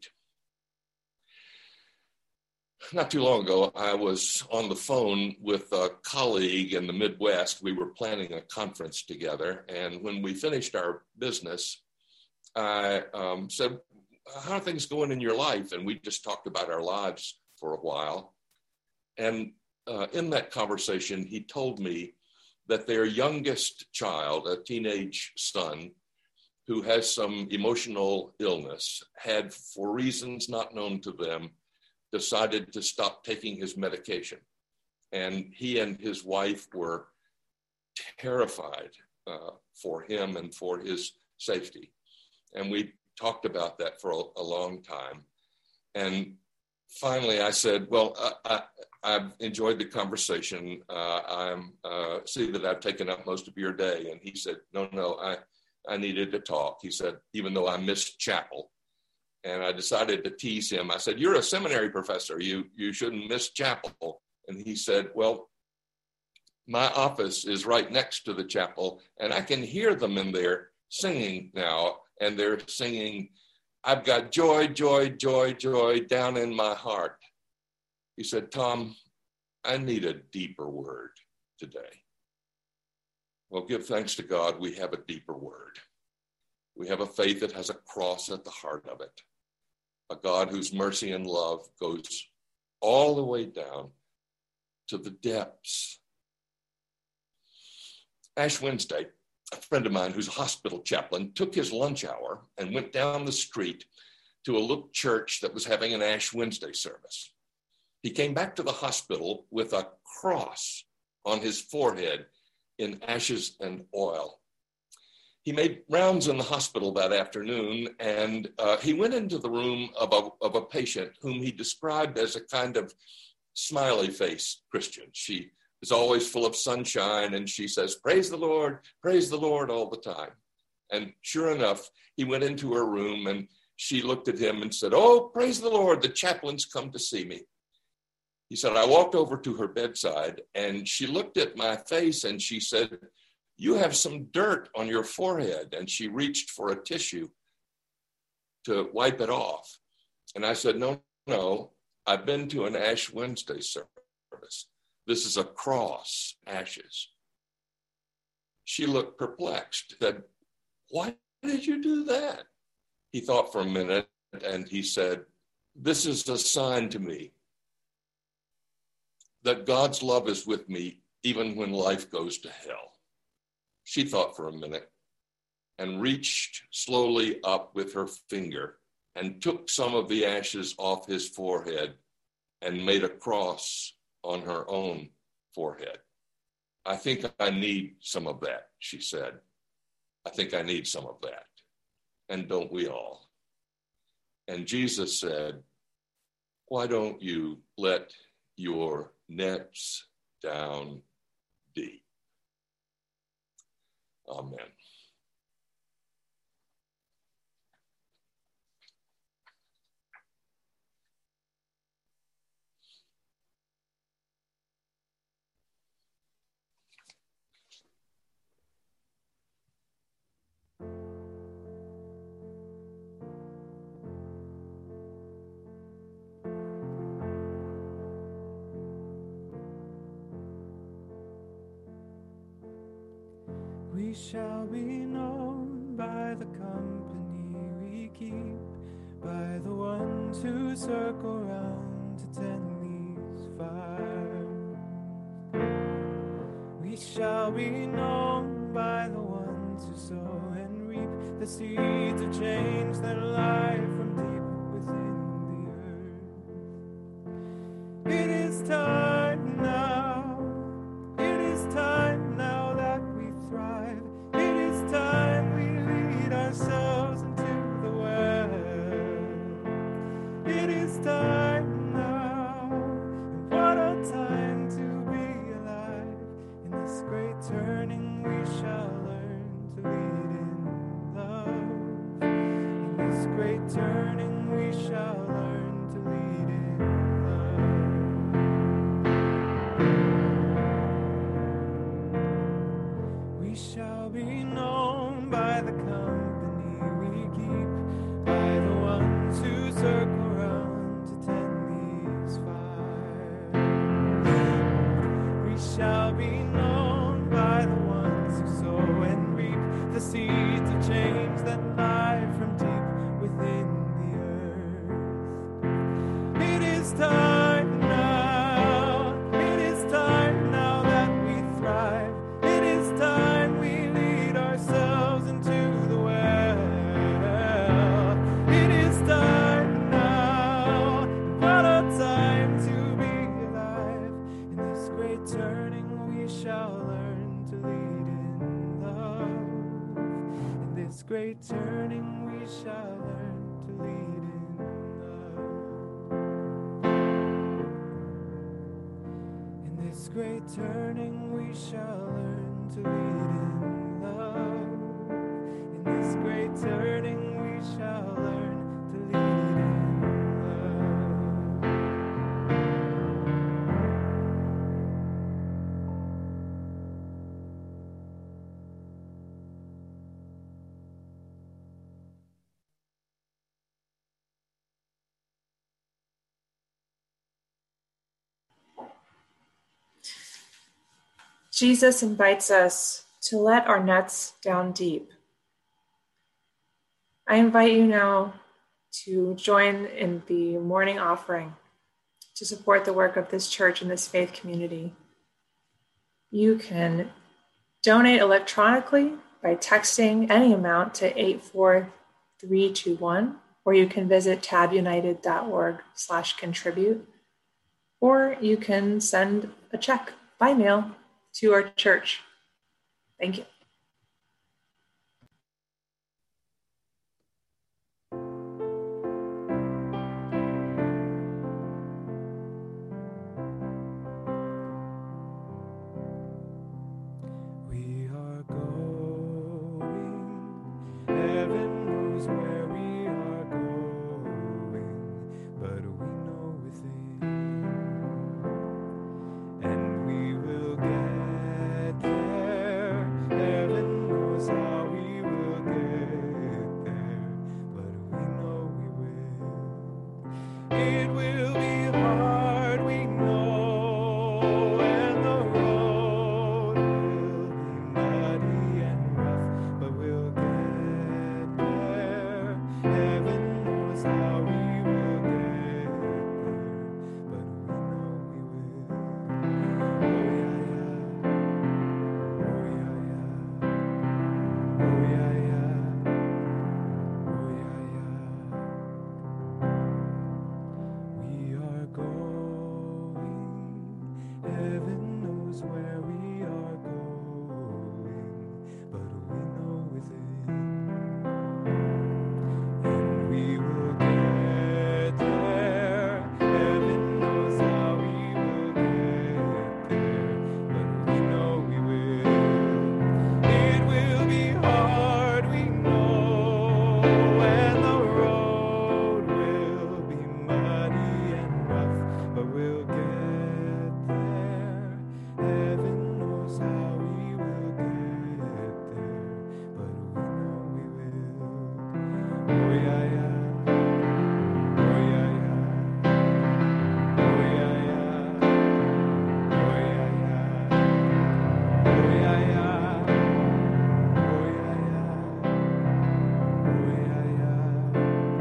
Not too long ago, I was on the phone with a colleague in the Midwest. We were planning a conference together, and when we finished our business, I um, said, "How are things going in your life?" And we just talked about our lives for a while. And uh, in that conversation, he told me that their youngest child, a teenage son, who has some emotional illness, had, for reasons not known to them, decided to stop taking his medication. And he and his wife were terrified uh, for him and for his safety. And we talked about that for a, a long time. And finally, I said, well, I, I, I've enjoyed the conversation. Uh, I'm uh, see that I've taken up most of your day. And he said, no, no, I, I needed to talk. He said, even though I missed chapel. And I decided to tease him. I said, you're a seminary professor. You, you shouldn't miss chapel. And he said, well, my office is right next to the chapel, and I can hear them in there singing now. And they're singing, I've got joy, joy, joy, joy down in my heart. He said, Tom, I need a deeper word today. Well, give thanks to God, we have a deeper word. We have a faith that has a cross at the heart of it. A God whose mercy and love goes all the way down to the depths. Ash Wednesday, a friend of mine who's a hospital chaplain took his lunch hour and went down the street to a little church that was having an Ash Wednesday service. He came back to the hospital with a cross on his forehead in ashes and oil. He made rounds in the hospital that afternoon, and uh, he went into the room of a, of a patient whom he described as a kind of smiley face Christian. She is always full of sunshine, and she says, praise the Lord, praise the Lord all the time. And sure enough, he went into her room, and she looked at him and said, oh, praise the Lord, the chaplain's come to see me. He said, I walked over to her bedside, and she looked at my face, and she said, you have some dirt on your forehead. And she reached for a tissue to wipe it off. And I said, no, no, I've been to an Ash Wednesday service. This is a cross, ashes. She looked perplexed, said, why did you do that? He thought for a minute, and he said, this is a sign to me that God's love is with me even when life goes to hell. She thought for a minute and reached slowly up with her finger and took some of the ashes off his forehead and made a cross on her own forehead. I think I need some of that, she said. I think I need some of that. And don't we all? And Jesus said, why don't you let your nets down deep? Amen. We shall be known by the company we keep, by the ones who circle round to tend these fires. We shall be known by the ones who sow and reap the seeds of change that lie from deep within the earth. It is time now, it is time now that we thrive. It is time we lead ourselves into the world. It is time now, and what a time to be alive. In this great turning we shall learn to lead in love. In this great turning we shall learn to lead in love. We shall be known by the company we keep, by the ones who circle round to tend these fires. We shall be known by the ones who sow and reap the seeds of change that lie from deep within the earth. It is time now, it is time now that we thrive. It is time we lead ourselves into the world. It is time now, what a time to be alive. In this great turning we shall learn to lead in love. In this this great turning we shall learn to lead in love. In this great turning we shall learn to lead in love. In this great turning we shall learn to lead in Jesus invites us to let our nets down deep. I invite you now to join in the morning offering to support the work of this church and this faith community. You can donate electronically by texting any amount to eight four three two one, or you can visit tabunited.org slash contribute, or you can send a check by mail to our church. Thank you. We are going, heaven knows where we are going, but we know within, and we will get there. Heaven knows how we will get there, but we know we will. It will be hard, we know, and the road will be muddy and rough, but we'll get there. Heaven knows how we will get there, but we know we will. Oh yeah, yeah. Oh yeah, yeah. Oh yeah, yeah. Oh yeah, yeah. We are going, heaven knows where we are going, but we know within, and we will get there. Heaven knows how we will get there, but we know we will. It will be hard, we know, and the road will be muddy and rough, but we'll get there. Heaven knows how we will get there, but we know we will. Oh yeah, yeah. Oh yeah, yeah. Oh yeah, yeah. Oh yeah, yeah. Oh yeah, yeah. Oh yeah, yeah. Oh yeah, yeah.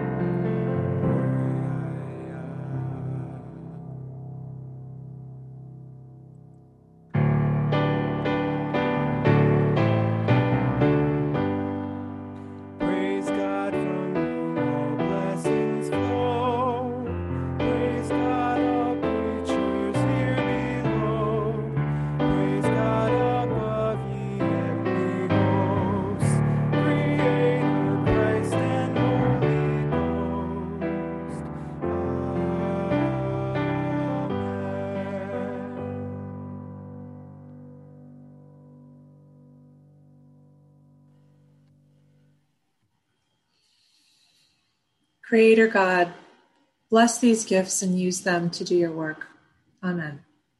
Praise God from whom all blessings flow. Praise God, all creatures here below. Praise God above, ye heavenly hosts. Creator, Christ, and Holy Ghost. Creator God, bless these gifts and use them to do your work. Amen.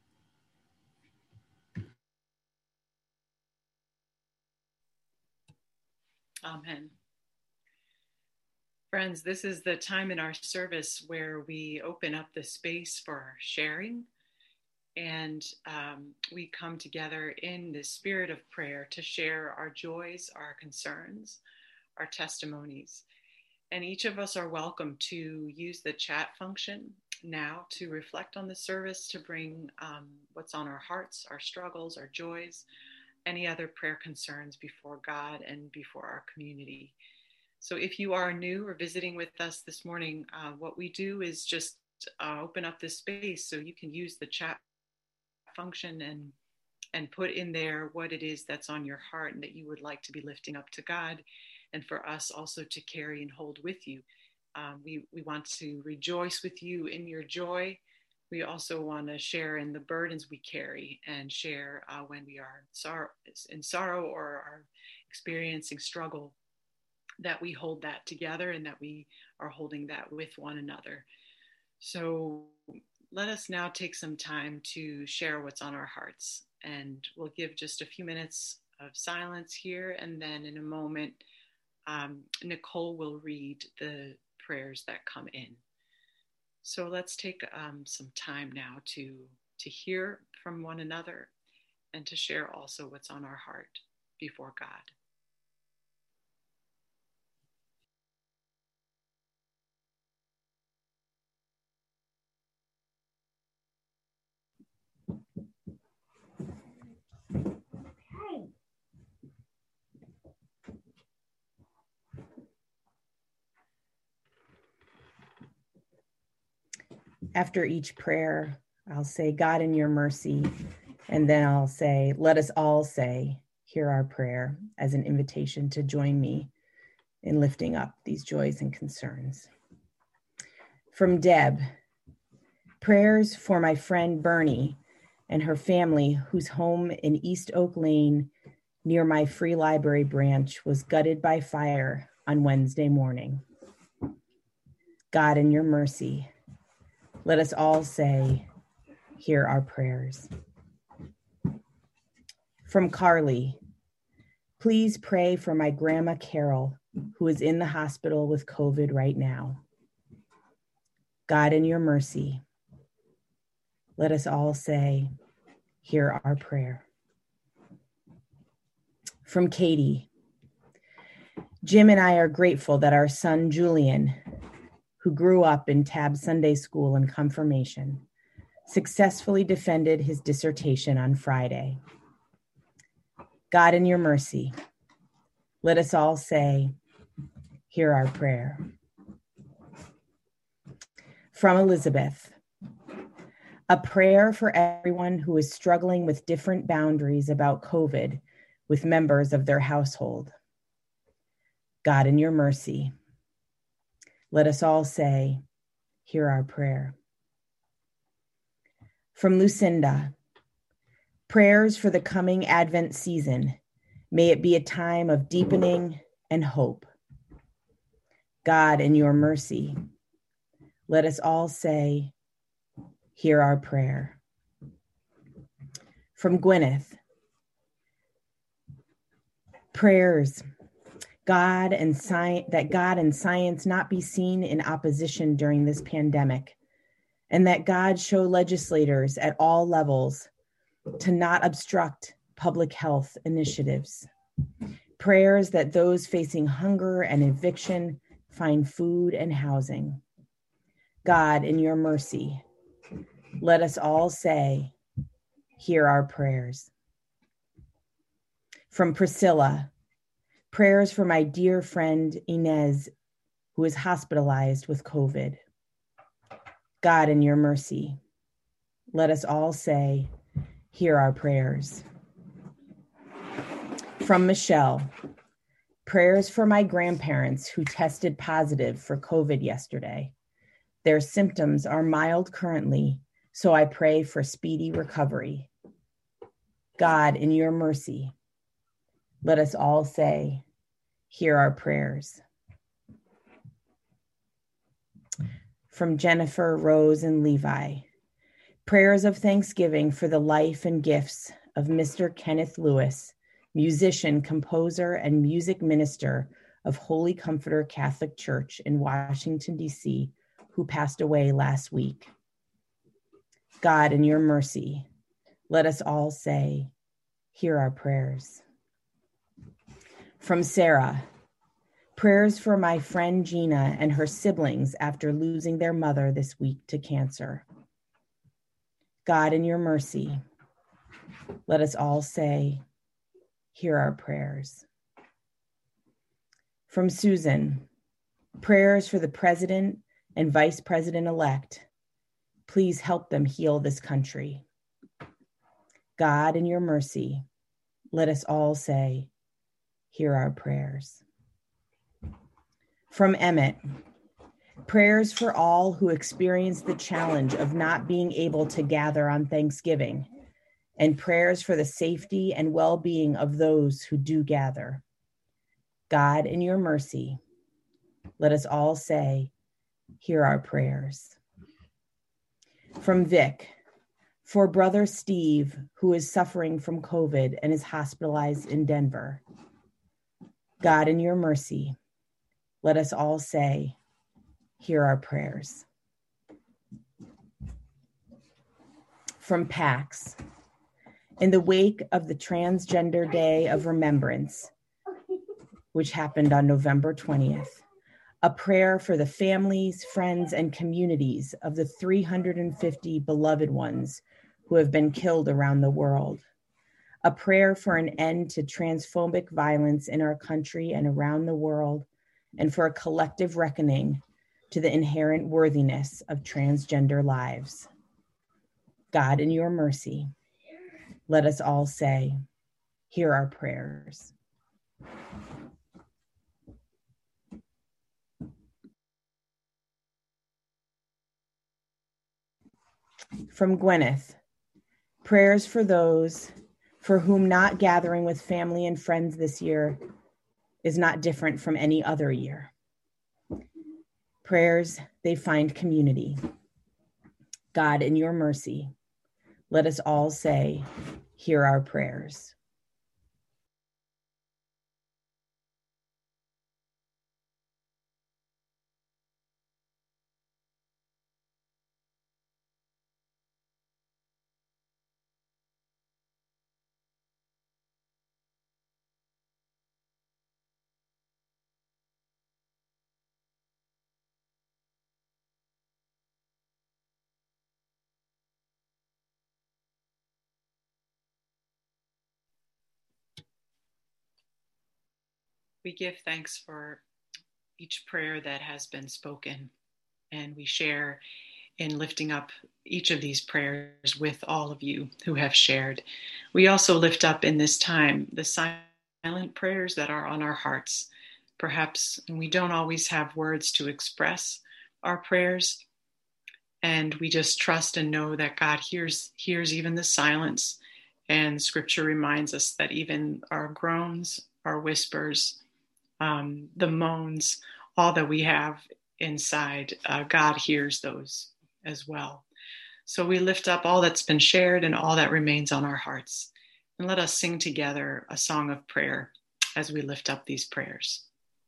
Amen. Friends, this is the time in our service where we open up the space for sharing, and um, we come together in the spirit of prayer to share our joys, our concerns, our testimonies. And each of us are welcome to use the chat function now to reflect on the service, to bring um, what's on our hearts, our struggles, our joys, any other prayer concerns before God and before our community. So if you are new or visiting with us this morning, uh, what we do is just uh, open up this space so you can use the chat function and and put in there what it is that's on your heart and that you would like to be lifting up to God. and for us also to carry and hold with you. Um, we, we want to rejoice with you in your joy. We also want to share in the burdens we carry and share uh, when we are in sorrow, in sorrow or are experiencing struggle, that we hold that together and that we are holding that with one another. So let us now take some time to share what's on our hearts, and we'll give just a few minutes of silence here, and then in a moment, um, Nicole will read the prayers that come in. So let's take um, some time now to, to hear from one another and to share also what's on our heart before God. After each prayer, I'll say, God, in your mercy, and then I'll say, let us all say, hear our prayer, as an invitation to join me in lifting up these joys and concerns. From Deb, prayers for my friend Bernie and her family, whose home in East Oak Lane near my Free Library branch was gutted by fire on Wednesday morning. God, in your mercy, let us all say, hear our prayers. From Carly, please pray for my grandma Carol, who is in the hospital with COVID right now. God, in your mercy, let us all say, hear our prayer. From Katie, Jim and I are grateful that our son Julian, who grew up in Tab Sunday School and Confirmation, successfully defended his dissertation on Friday. God, in your mercy, let us all say, hear our prayer. From Elizabeth, a prayer for everyone who is struggling with different boundaries about COVID with members of their household. God, in your mercy, let us all say, hear our prayer. From Lucinda, prayers for the coming Advent season. May it be a time of deepening and hope. God, in your mercy, let us all say, hear our prayer. From Gwyneth, prayers God and science, that God and science not be seen in opposition during this pandemic, and that God show legislators at all levels to not obstruct public health initiatives. Prayers that those facing hunger and eviction find food and housing. God, in your mercy, let us all say, hear our prayers. From Priscilla, prayers for my dear friend Inez, who is hospitalized with COVID. God, in your mercy, let us all say, hear our prayers. From Michelle, prayers for my grandparents who tested positive for COVID yesterday. Their symptoms are mild currently, so I pray for speedy recovery. God, in your mercy, let us all say, hear our prayers. From Jennifer, Rose, and Levi, prayers of thanksgiving for the life and gifts of Mister Kenneth Lewis, musician, composer, and music minister of Holy Comforter Catholic Church in Washington, D C, who passed away last week. God, in your mercy, let us all say, hear our prayers. From Sarah, prayers for my friend Gina and her siblings after losing their mother this week to cancer. God, in your mercy, let us all say, hear our prayers. From Susan, prayers for the president and vice president-elect. Please help them heal this country. God, in your mercy, let us all say, hear our prayers. From Emmett, prayers for all who experience the challenge of not being able to gather on Thanksgiving, and prayers for the safety and well-being of those who do gather. God, in your mercy, let us all say, hear our prayers. From Vic, for brother Steve, who is suffering from COVID and is hospitalized in Denver. God, in your mercy, let us all say, hear our prayers. From Pax, in the wake of the Transgender Day of Remembrance, which happened on November twentieth, a prayer for the families, friends, and communities of the three hundred fifty beloved ones who have been killed around the world. A prayer for an end to transphobic violence in our country and around the world, and for a collective reckoning to the inherent worthiness of transgender lives. God, in your mercy, let us all say, hear our prayers. From Gwyneth, prayers for those for whom not gathering with family and friends this year is not different from any other year. Prayers they find community. God, in your mercy, let us all say, hear our prayers. We give thanks for each prayer that has been spoken, and we share in lifting up each of these prayers with all of you who have shared. We also lift up in this time the silent prayers that are on our hearts. Perhaps we don't always have words to express our prayers, and we just trust and know that God hears hears even the silence. And Scripture reminds us that even our groans, our whispers, um, the moans, all that we have inside, uh, God hears those as well. So we lift up all that's been shared and all that remains on our hearts. And let us sing together a song of prayer as we lift up these prayers.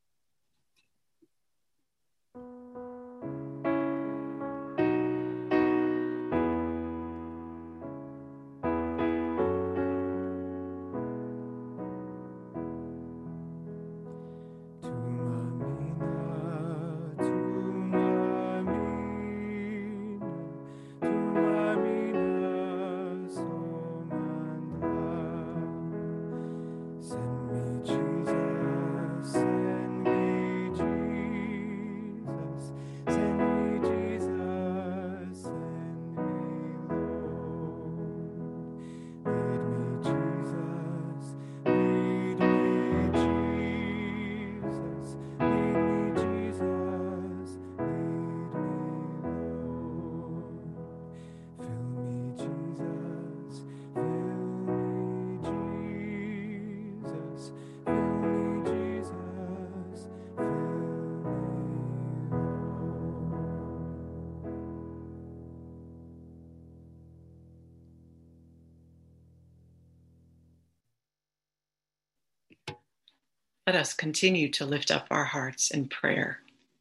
Let us continue to lift up our hearts in prayer.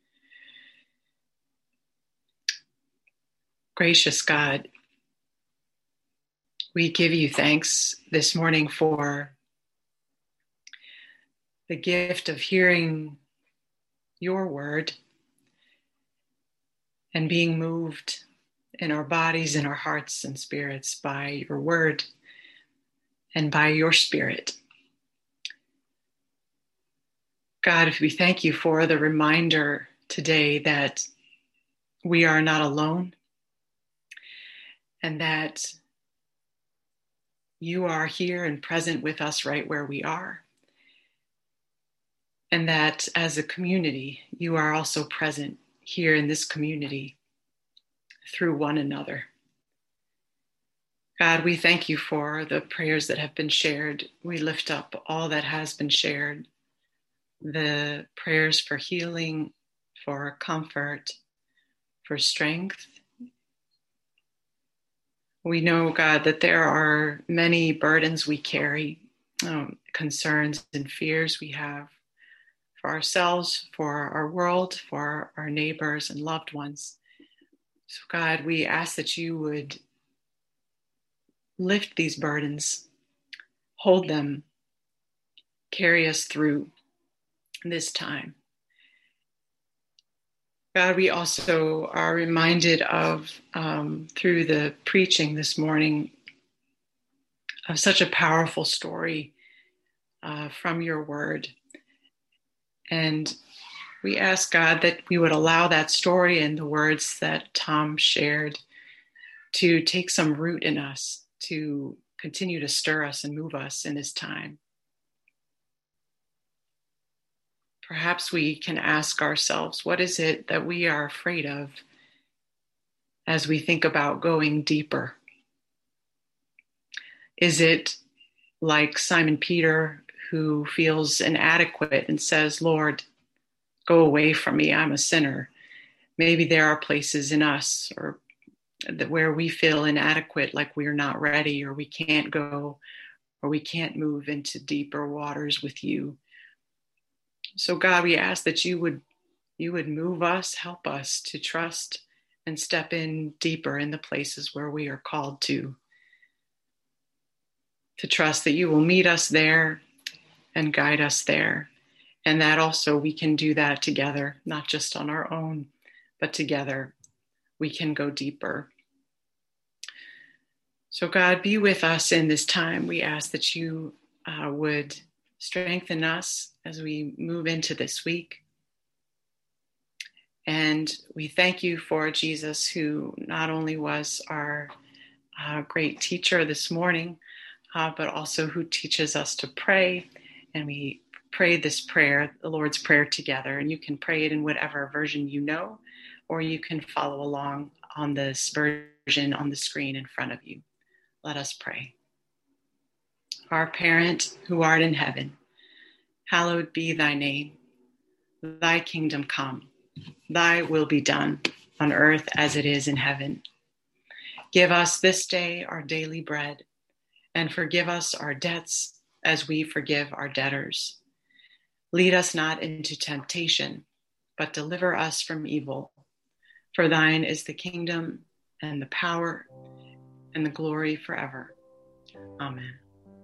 Gracious God, we give you thanks this morning for the gift of hearing your word and being moved in our bodies and our hearts and spirits by your word and by your spirit. God, we thank you for the reminder today that we are not alone and that you are here and present with us right where we are. and that as a community, you are also present here in this community through one another. God, we thank you for the prayers that have been shared. We lift up all that has been shared, the prayers for healing, for comfort, for strength. We know, God, that there are many burdens we carry, um, concerns and fears we have for ourselves, for our world, for our neighbors and loved ones. So, God, we ask that you would lift these burdens, hold them, carry us through this time. God, we also are reminded of, um, through the preaching this morning, of such a powerful story uh, from your word. And we ask, God, that we would allow that story and the words that Tom shared to take some root in us, to continue to stir us and move us in this time. Perhaps we can ask ourselves, what is it that we are afraid of as we think about going deeper? Is it like Simon Peter, who feels inadequate and says, Lord, go away from me, I'm a sinner? Maybe there are places in us or that where we feel inadequate, like we're not ready, or we can't go, or we can't move into deeper waters with you. So God, we ask that you would you would move us, help us to trust and step in deeper in the places where we are called to. To trust that you will meet us there and guide us there. And that also we can do that together, not just on our own, but together we can go deeper. So God, be with us in this time. We ask that you uh, would strengthen us as we move into this week. And we thank you for Jesus, who not only was our uh, great teacher this morning, uh, but also who teaches us to pray. And we pray this prayer, the Lord's Prayer, together. And you can pray it in whatever version you know, or you can follow along on this version on the screen in front of you. Let us pray. Our parent who art in heaven, hallowed be thy name. Thy kingdom come, thy will be done on earth as it is in heaven. Give us this day our daily bread, and forgive us our debts as we forgive our debtors. Lead us not into temptation, but deliver us from evil. For thine is the kingdom and the power and the glory forever. Amen.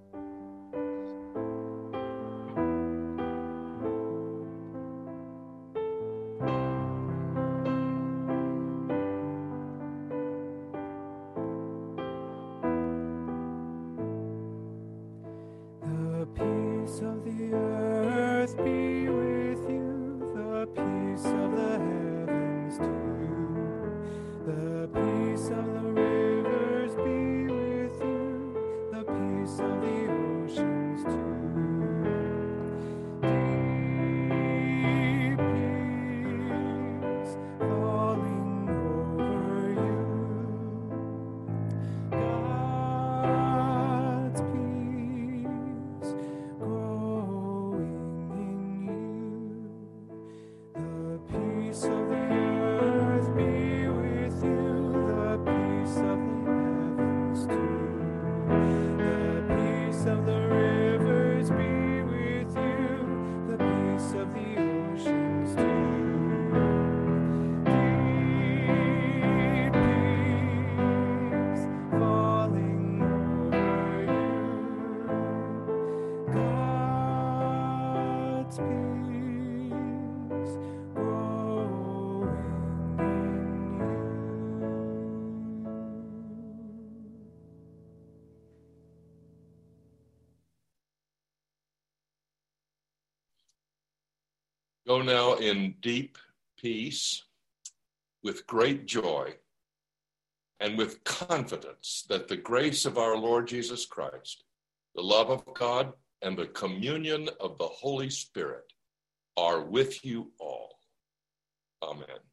The peace of the earth be with you, the peace of the heavens too, the peace of the rivers be with you, the peace of the oceans too. Deep peace falling over you, God's peace growing in you, the peace of the earth be with you, the peace of the heavens too, the peace of the rivers be with you, the peace of the oceans too. Deep peace falling over you, God's peace growing in you. Go now in deep peace, with great joy, and with confidence that the grace of our Lord Jesus Christ, the love of God, and the communion of the Holy Spirit are with you all. Amen.